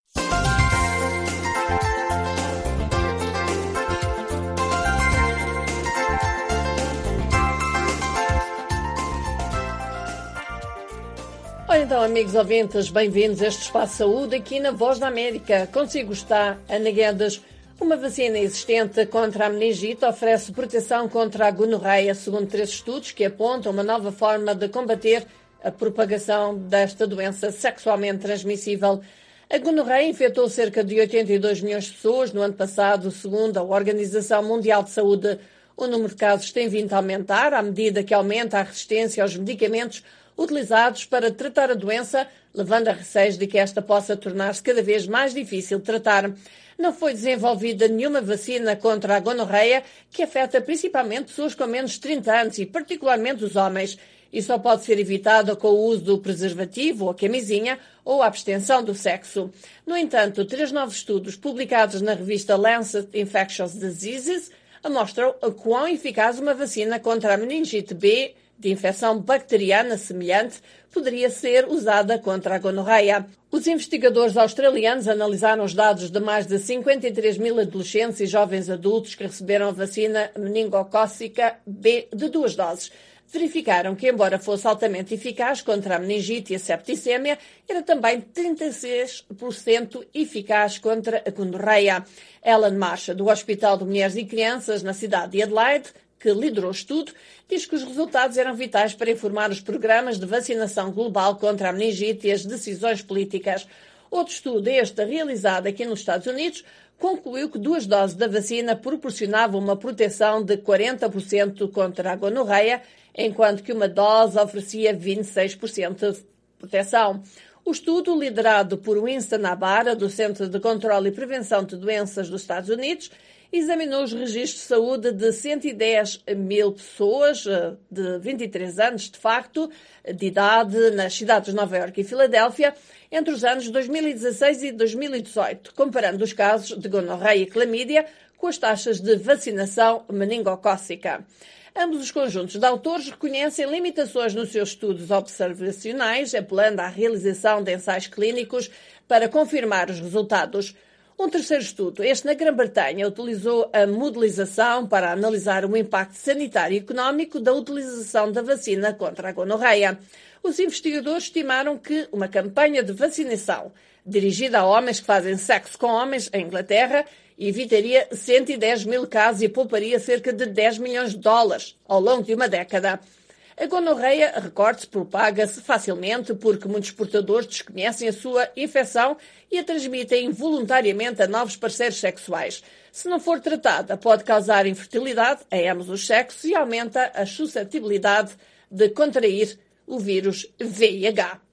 Ora então, amigos ouvintes, bem-vindos a este Espaço Saúde aqui na Voz da América. Consigo está Ana Guedes. Uma vacina existente contra a meningite oferece proteção contra a gonorreia, segundo três estudos que apontam uma nova forma de combater a propagação desta doença sexualmente transmissível. A gonorreia infectou cerca de oitenta e dois milhões de pessoas no ano passado, segundo a Organização Mundial de Saúde. O número de casos tem vindo a aumentar à medida que aumenta a resistência aos medicamentos utilizados para tratar a doença, levando a receios de que esta possa tornar-se cada vez mais difícil de tratar. Não foi desenvolvida nenhuma vacina contra a gonorreia, que afeta principalmente pessoas com menos de trinta anos e particularmente os homens, e só pode ser evitada com o uso do preservativo ou camisinha ou a abstenção do sexo. No entanto, três novos estudos publicados na revista Lancet Infectious Diseases mostram o quão eficaz uma vacina contra a meningite B, de infecção bacteriana semelhante poderia ser usada contra a gonorreia. Os investigadores australianos analisaram os dados de mais de cinquenta e três mil adolescentes e jovens adultos que receberam a vacina meningocócica B de duas doses. Verificaram que, embora fosse altamente eficaz contra a meningite e a septicémia, era também trinta e seis por cento eficaz contra a gonorreia. Ellen Marcha, do Hospital de Mulheres e Crianças, na cidade de Adelaide, que liderou o estudo, diz que os resultados eram vitais para informar os programas de vacinação global contra a meningite e as decisões políticas. Outro estudo, este realizado aqui nos Estados Unidos, concluiu que duas doses da vacina proporcionavam uma proteção de quarenta por cento contra a gonorreia, enquanto que uma dose oferecia vinte e seis por cento de proteção. O estudo, liderado por Winston Abara, do Centro de Controle e Prevenção de Doenças dos Estados Unidos, examinou os registros de saúde de cento e dez mil pessoas de vinte e três anos, de facto, de idade, nas cidades de Nova Iorque e Filadélfia, entre os anos dois mil e dezasseis e dois mil e dezoito, comparando os casos de gonorreia e clamídia com as taxas de vacinação meningocócica. Ambos os conjuntos de autores reconhecem limitações nos seus estudos observacionais, apelando à realização de ensaios clínicos para confirmar os resultados. Um terceiro estudo, este na Grã-Bretanha, utilizou a modelização para analisar o impacto sanitário e económico da utilização da vacina contra a gonorreia. Os investigadores estimaram que uma campanha de vacinação dirigida a homens que fazem sexo com homens em Inglaterra evitaria cento e dez mil casos e pouparia cerca de dez milhões de dólares ao longo de uma década. A gonorreia, recorde-se, propaga-se facilmente porque muitos portadores desconhecem a sua infecção e a transmitem involuntariamente a novos parceiros sexuais. Se não for tratada, pode causar infertilidade a ambos os sexos e aumenta a suscetibilidade de contrair o vírus V I H.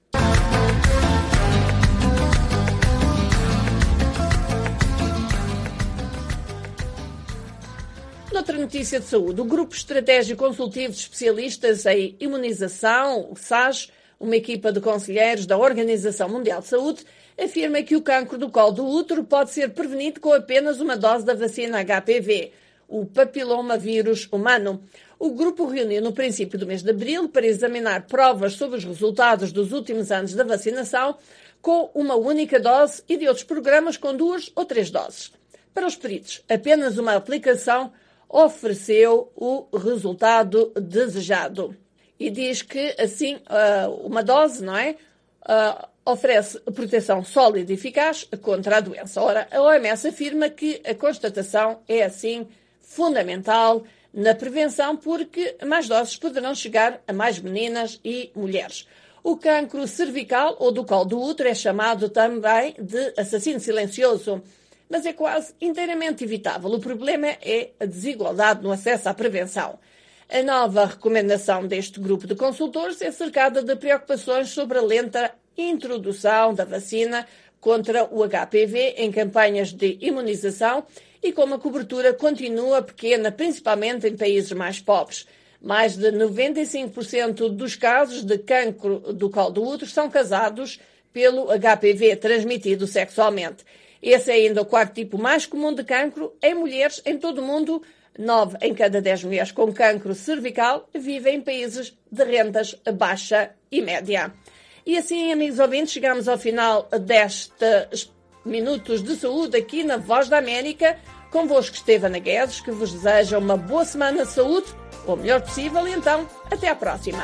Noutra notícia de saúde, o Grupo Estratégico Consultivo de Especialistas em Imunização, o S A G, uma equipa de conselheiros da Organização Mundial de Saúde, afirma que o cancro do colo do útero pode ser prevenido com apenas uma dose da vacina H P V, o papilomavírus humano. O grupo reuniu no princípio do mês de abril para examinar provas sobre os resultados dos últimos anos da vacinação com uma única dose e de outros programas com duas ou três doses. Para os peritos, apenas uma aplicação ofereceu o resultado desejado. E diz que, assim, uma dose, não é? Oferece proteção sólida e eficaz contra a doença. Ora, a O M S afirma que a constatação é, assim, fundamental na prevenção porque mais doses poderão chegar a mais meninas e mulheres. O cancro cervical ou do colo do útero é chamado também de assassino silencioso, mas é quase inteiramente evitável. O problema é a desigualdade no acesso à prevenção. A nova recomendação deste grupo de consultores é cercada de preocupações sobre a lenta introdução da vacina contra o H P V em campanhas de imunização e como a cobertura continua pequena, principalmente em países mais pobres. Mais de noventa e cinco por cento dos casos de cancro do colo do útero são causados pelo H P V transmitido sexualmente. Esse é ainda o quarto tipo mais comum de cancro em mulheres em todo o mundo. Nove em cada dez mulheres com cancro cervical vivem em países de rendas baixa e média. E assim, amigos ouvintes, chegamos ao final destes minutos de saúde aqui na Voz da América. Convosco esteve Ana Guedes, que vos deseja uma boa semana de saúde, o melhor possível, e então, até à próxima.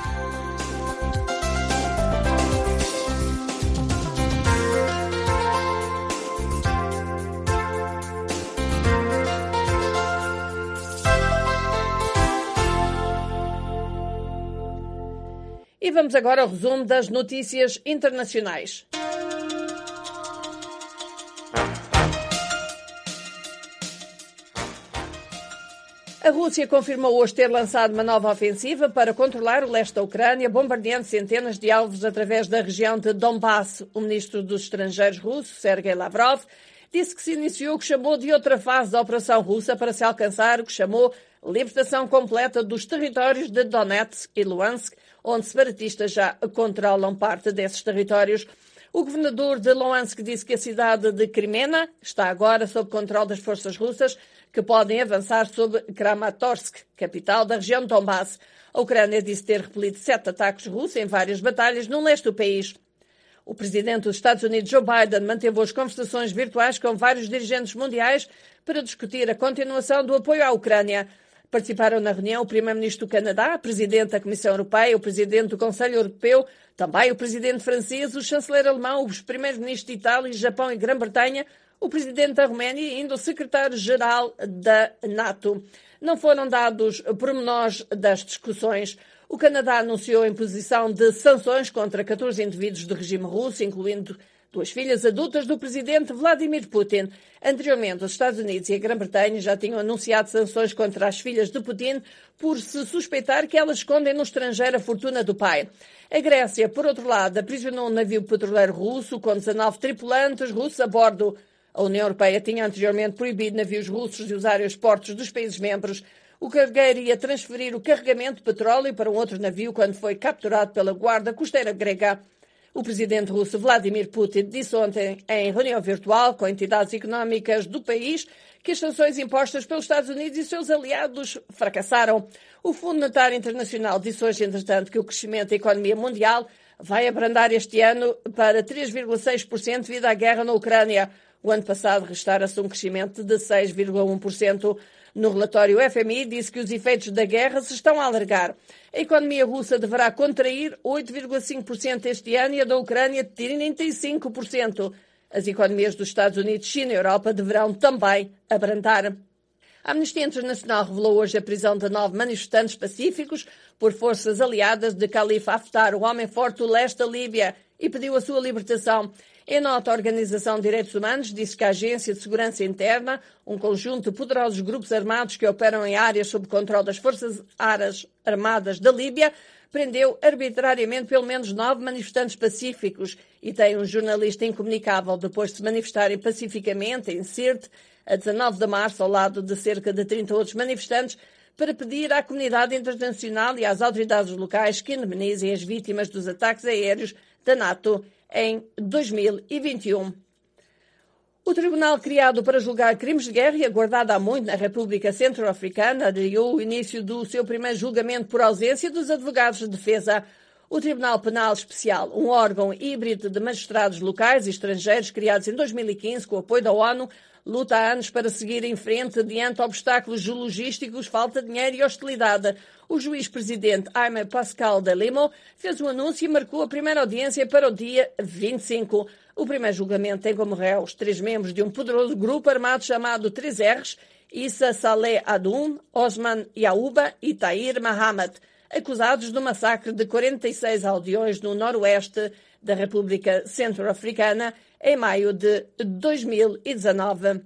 E vamos agora ao resumo das notícias internacionais. A Rússia confirmou hoje ter lançado uma nova ofensiva para controlar o leste da Ucrânia, bombardeando centenas de alvos através da região de Donbass. O ministro dos Estrangeiros russo, Sergei Lavrov, disse que se iniciou o que chamou de outra fase da operação russa para se alcançar o que chamou libertação completa dos territórios de Donetsk e Luhansk, onde separatistas já controlam parte desses territórios. O governador de Luhansk disse que a cidade de Crimena está agora sob controle das forças russas, que podem avançar sobre Kramatorsk, capital da região de Donbass. A Ucrânia disse ter repelido sete ataques russos em várias batalhas no leste do país. O presidente dos Estados Unidos, Joe Biden, manteve hoje conversações virtuais com vários dirigentes mundiais para discutir a continuação do apoio à Ucrânia. Participaram na reunião o primeiro-ministro do Canadá, a presidente da Comissão Europeia, o presidente do Conselho Europeu, também o presidente francês, o chanceler alemão, os primeiros-ministros de Itália, Japão e Grã-Bretanha, o presidente da Roménia e ainda o secretário-geral da NATO. Não foram dados pormenores das discussões. O Canadá anunciou a imposição de sanções contra catorze indivíduos do regime russo, incluindo duas filhas adultas do presidente Vladimir Putin. Anteriormente, os Estados Unidos e a Grã-Bretanha já tinham anunciado sanções contra as filhas de Putin por se suspeitar que elas escondem no estrangeiro a fortuna do pai. A Grécia, por outro lado, aprisionou um navio petroleiro russo com dezanove tripulantes russos a bordo. A União Europeia tinha anteriormente proibido navios russos de usarem os portos dos países membros. O cargueiro ia transferir o carregamento de petróleo para um outro navio quando foi capturado pela Guarda Costeira grega. O presidente russo Vladimir Putin disse ontem em reunião virtual com entidades económicas do país que as sanções impostas pelos Estados Unidos e seus aliados fracassaram. O Fundo Monetário Internacional disse hoje, entretanto, que o crescimento da economia mundial vai abrandar este ano para três vírgula seis por cento devido à guerra na Ucrânia. O ano passado restara-se um crescimento de seis vírgula um por cento. No relatório, o F M I disse que os efeitos da guerra se estão a alargar. A economia russa deverá contrair oito vírgula cinco por cento este ano e a da Ucrânia trinta e cinco por cento. As economias dos Estados Unidos, China e Europa deverão também abrandar. A Amnistia Internacional revelou hoje a prisão de nove manifestantes pacíficos por forças aliadas de Khalifa Haftar, o homem forte do leste da Líbia, e pediu a sua libertação. Em nota, a Organização de Direitos Humanos disse que a Agência de Segurança Interna, um conjunto de poderosos grupos armados que operam em áreas sob controle das Forças Armadas da Líbia, prendeu arbitrariamente pelo menos nove manifestantes pacíficos e tem um jornalista incomunicável depois de se manifestarem pacificamente em Sirte, a dezanove de março, ao lado de cerca de trinta outros manifestantes, para pedir à comunidade internacional e às autoridades locais que indemnizem as vítimas dos ataques aéreos da NATO em dois mil e vinte e um. O tribunal criado para julgar crimes de guerra e aguardado há muito na República Centro-Africana adiou o início do seu primeiro julgamento por ausência dos advogados de defesa. O Tribunal Penal Especial, um órgão híbrido de magistrados locais e estrangeiros criados em dois mil e quinze com o apoio da ONU, luta há anos para seguir em frente diante obstáculos logísticos, falta de dinheiro e hostilidade. O juiz-presidente Jaime Pascal de Limo fez um anúncio e marcou a primeira audiência para o dia vinte e cinco. O primeiro julgamento tem como réus três membros de um poderoso grupo armado chamado três R's, Issa Saleh Adoun, Osman Yaouba e Tahir Mohamed, acusados do massacre de quarenta e seis aldeões no noroeste da República Centro-Africana em maio de dois mil e dezanove.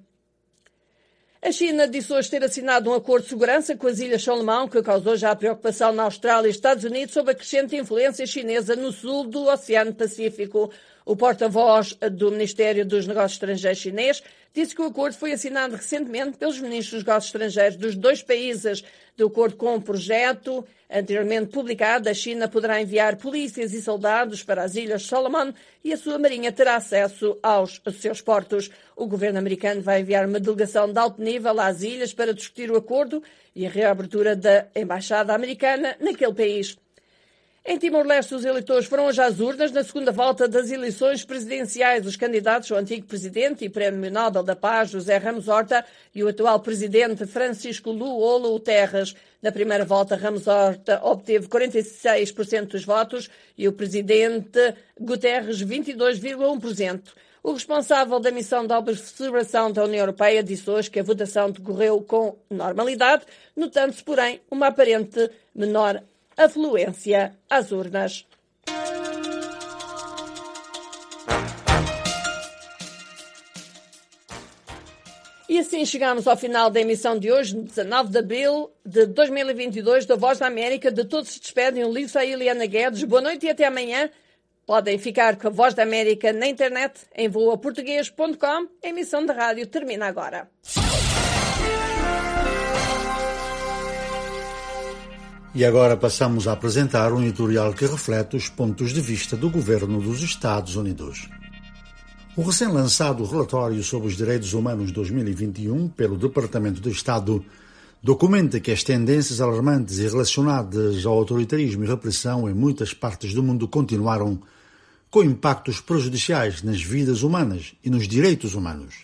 A China disse hoje ter assinado um acordo de segurança com as Ilhas Salomão, que causou já preocupação na Austrália e Estados Unidos sobre a crescente influência chinesa no sul do Oceano Pacífico. O porta-voz do Ministério dos Negócios Estrangeiros chinês disse que o acordo foi assinado recentemente pelos ministros dos negócios estrangeiros dos dois países. De acordo com um projeto anteriormente publicado, a China poderá enviar polícias e soldados para as Ilhas Salomão e a sua marinha terá acesso aos seus portos. O governo americano vai enviar uma delegação de alto nível às ilhas para discutir o acordo e a reabertura da embaixada americana naquele país. Em Timor-Leste, os eleitores foram hoje às urnas na segunda volta das eleições presidenciais. Os candidatos são o antigo presidente e Prémio Nobel da Paz, José Ramos Horta, e o atual presidente Francisco Luolo Terres. Na primeira volta, Ramos Horta obteve quarenta e seis por cento dos votos e o presidente Guterres vinte e dois vírgula um por cento. O responsável da missão de observação da União Europeia disse hoje que a votação decorreu com normalidade, notando-se, porém, uma aparente menor afluência às urnas. E assim chegamos ao final da emissão de hoje, dezanove de abril de dois mil e vinte e dois, da Voz da América. De todos se despedem o Lisa e Eliana Guedes. Boa noite e até amanhã. Podem ficar com a Voz da América na internet em voa português ponto com. A emissão de rádio termina agora. E agora passamos a apresentar um editorial que reflete os pontos de vista do governo dos Estados Unidos. O recém-lançado relatório sobre os direitos humanos dois mil e vinte e um pelo Departamento de Estado documenta que as tendências alarmantes e relacionadas ao autoritarismo e repressão em muitas partes do mundo continuaram, com impactos prejudiciais nas vidas humanas e nos direitos humanos.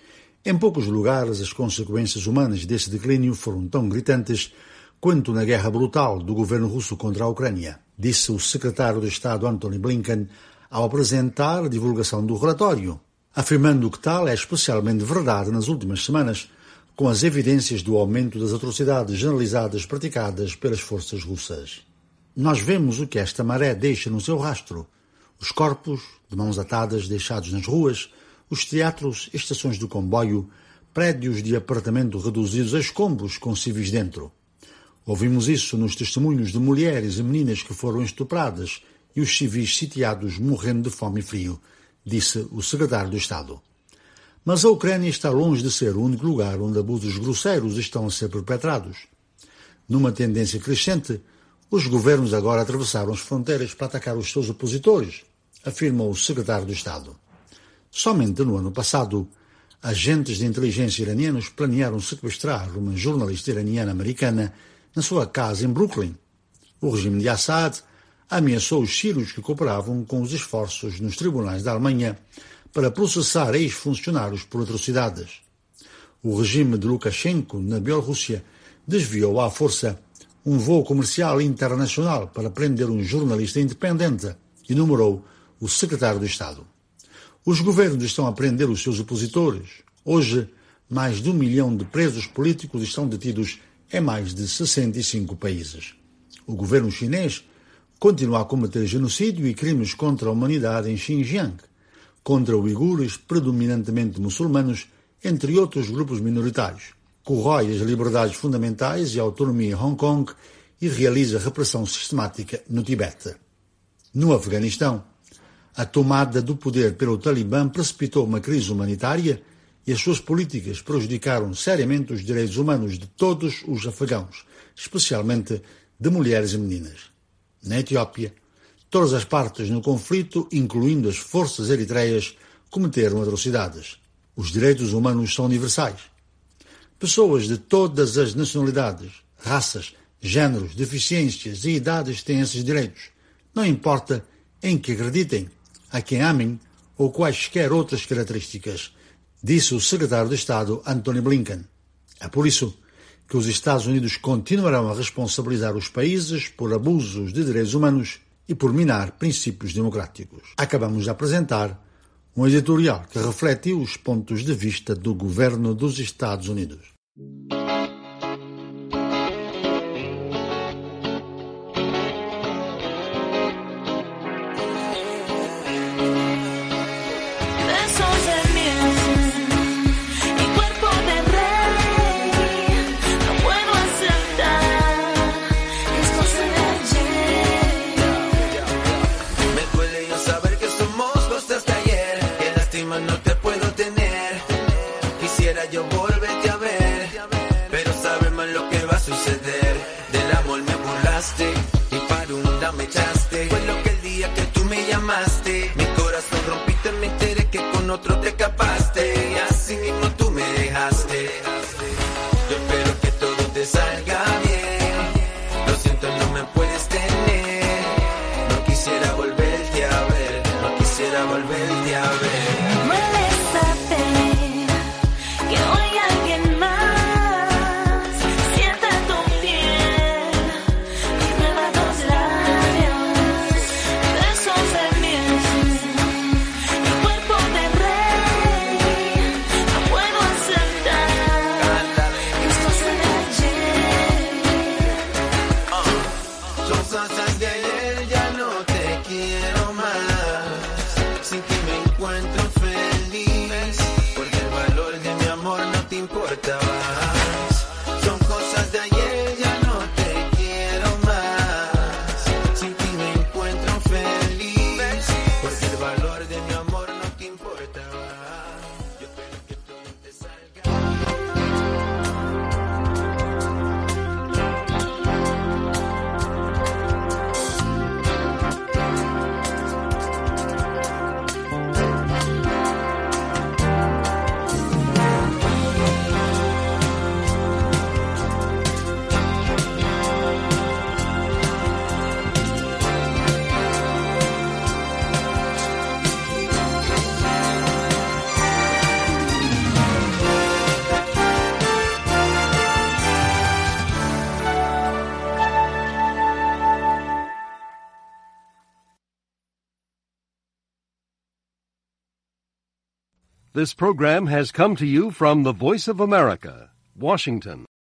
Em poucos lugares, as consequências humanas desse declínio foram tão gritantes quanto na guerra brutal do governo russo contra a Ucrânia, disse o secretário de Estado Antony Blinken ao apresentar a divulgação do relatório, afirmando que tal é especialmente verdade nas últimas semanas, com as evidências do aumento das atrocidades generalizadas praticadas pelas forças russas. Nós vemos o que esta maré deixa no seu rastro: os corpos, de mãos atadas, deixados nas ruas, os teatros, estações de comboio, prédios de apartamento reduzidos a escombros com civis dentro. Ouvimos isso nos testemunhos de mulheres e meninas que foram estupradas e os civis sitiados morrendo de fome e frio, disse o secretário do Estado. Mas a Ucrânia está longe de ser o único lugar onde abusos grosseiros estão a ser perpetrados. Numa tendência crescente, os governos agora atravessaram as fronteiras para atacar os seus opositores, afirma o secretário do Estado. Somente no ano passado, agentes de inteligência iranianos planearam sequestrar uma jornalista iraniana americana na sua casa em Brooklyn. O regime de Assad ameaçou os sírios que cooperavam com os esforços nos tribunais da Alemanha para processar ex-funcionários por atrocidades. O regime de Lukashenko, na Bielorrússia, desviou à força um voo comercial internacional para prender um jornalista independente, enumerou o secretário do Estado. Os governos estão a prender os seus opositores. Hoje, mais de um milhão de presos políticos estão detidos em mais de sessenta e cinco países. O governo chinês continua a combater genocídio e crimes contra a humanidade em Xinjiang, contra uigures predominantemente muçulmanos, entre outros grupos minoritários, corrói as liberdades fundamentais e a autonomia em Hong Kong e realiza repressão sistemática no Tibete. No Afeganistão, a tomada do poder pelo Talibã precipitou uma crise humanitária e as suas políticas prejudicaram seriamente os direitos humanos de todos os afegãos, especialmente de mulheres e meninas. Na Etiópia, todas as partes no conflito, incluindo as forças eritreias, cometeram atrocidades. Os direitos humanos são universais. Pessoas de todas as nacionalidades, raças, géneros, deficiências e idades têm esses direitos. Não importa em que acreditem, a quem amem ou quaisquer outras características, disse o secretário de Estado Antony Blinken. É por isso que os Estados Unidos continuarão a responsabilizar os países por abusos de direitos humanos e por minar princípios democráticos. Acabamos de apresentar um editorial que reflete os pontos de vista do governo dos Estados Unidos. Y para un dame echaste. Fue lo que el día que tú me llamaste, mi corazón rompiste, me enteré que con otro te escapaste. Y así mismo tú me dejaste. Yo espero que todo te salga bien. Lo siento, no me puedes tener. No quisiera volverte a ver. No quisiera volverte a ver. This program has come to you from the Voice of America, Washington.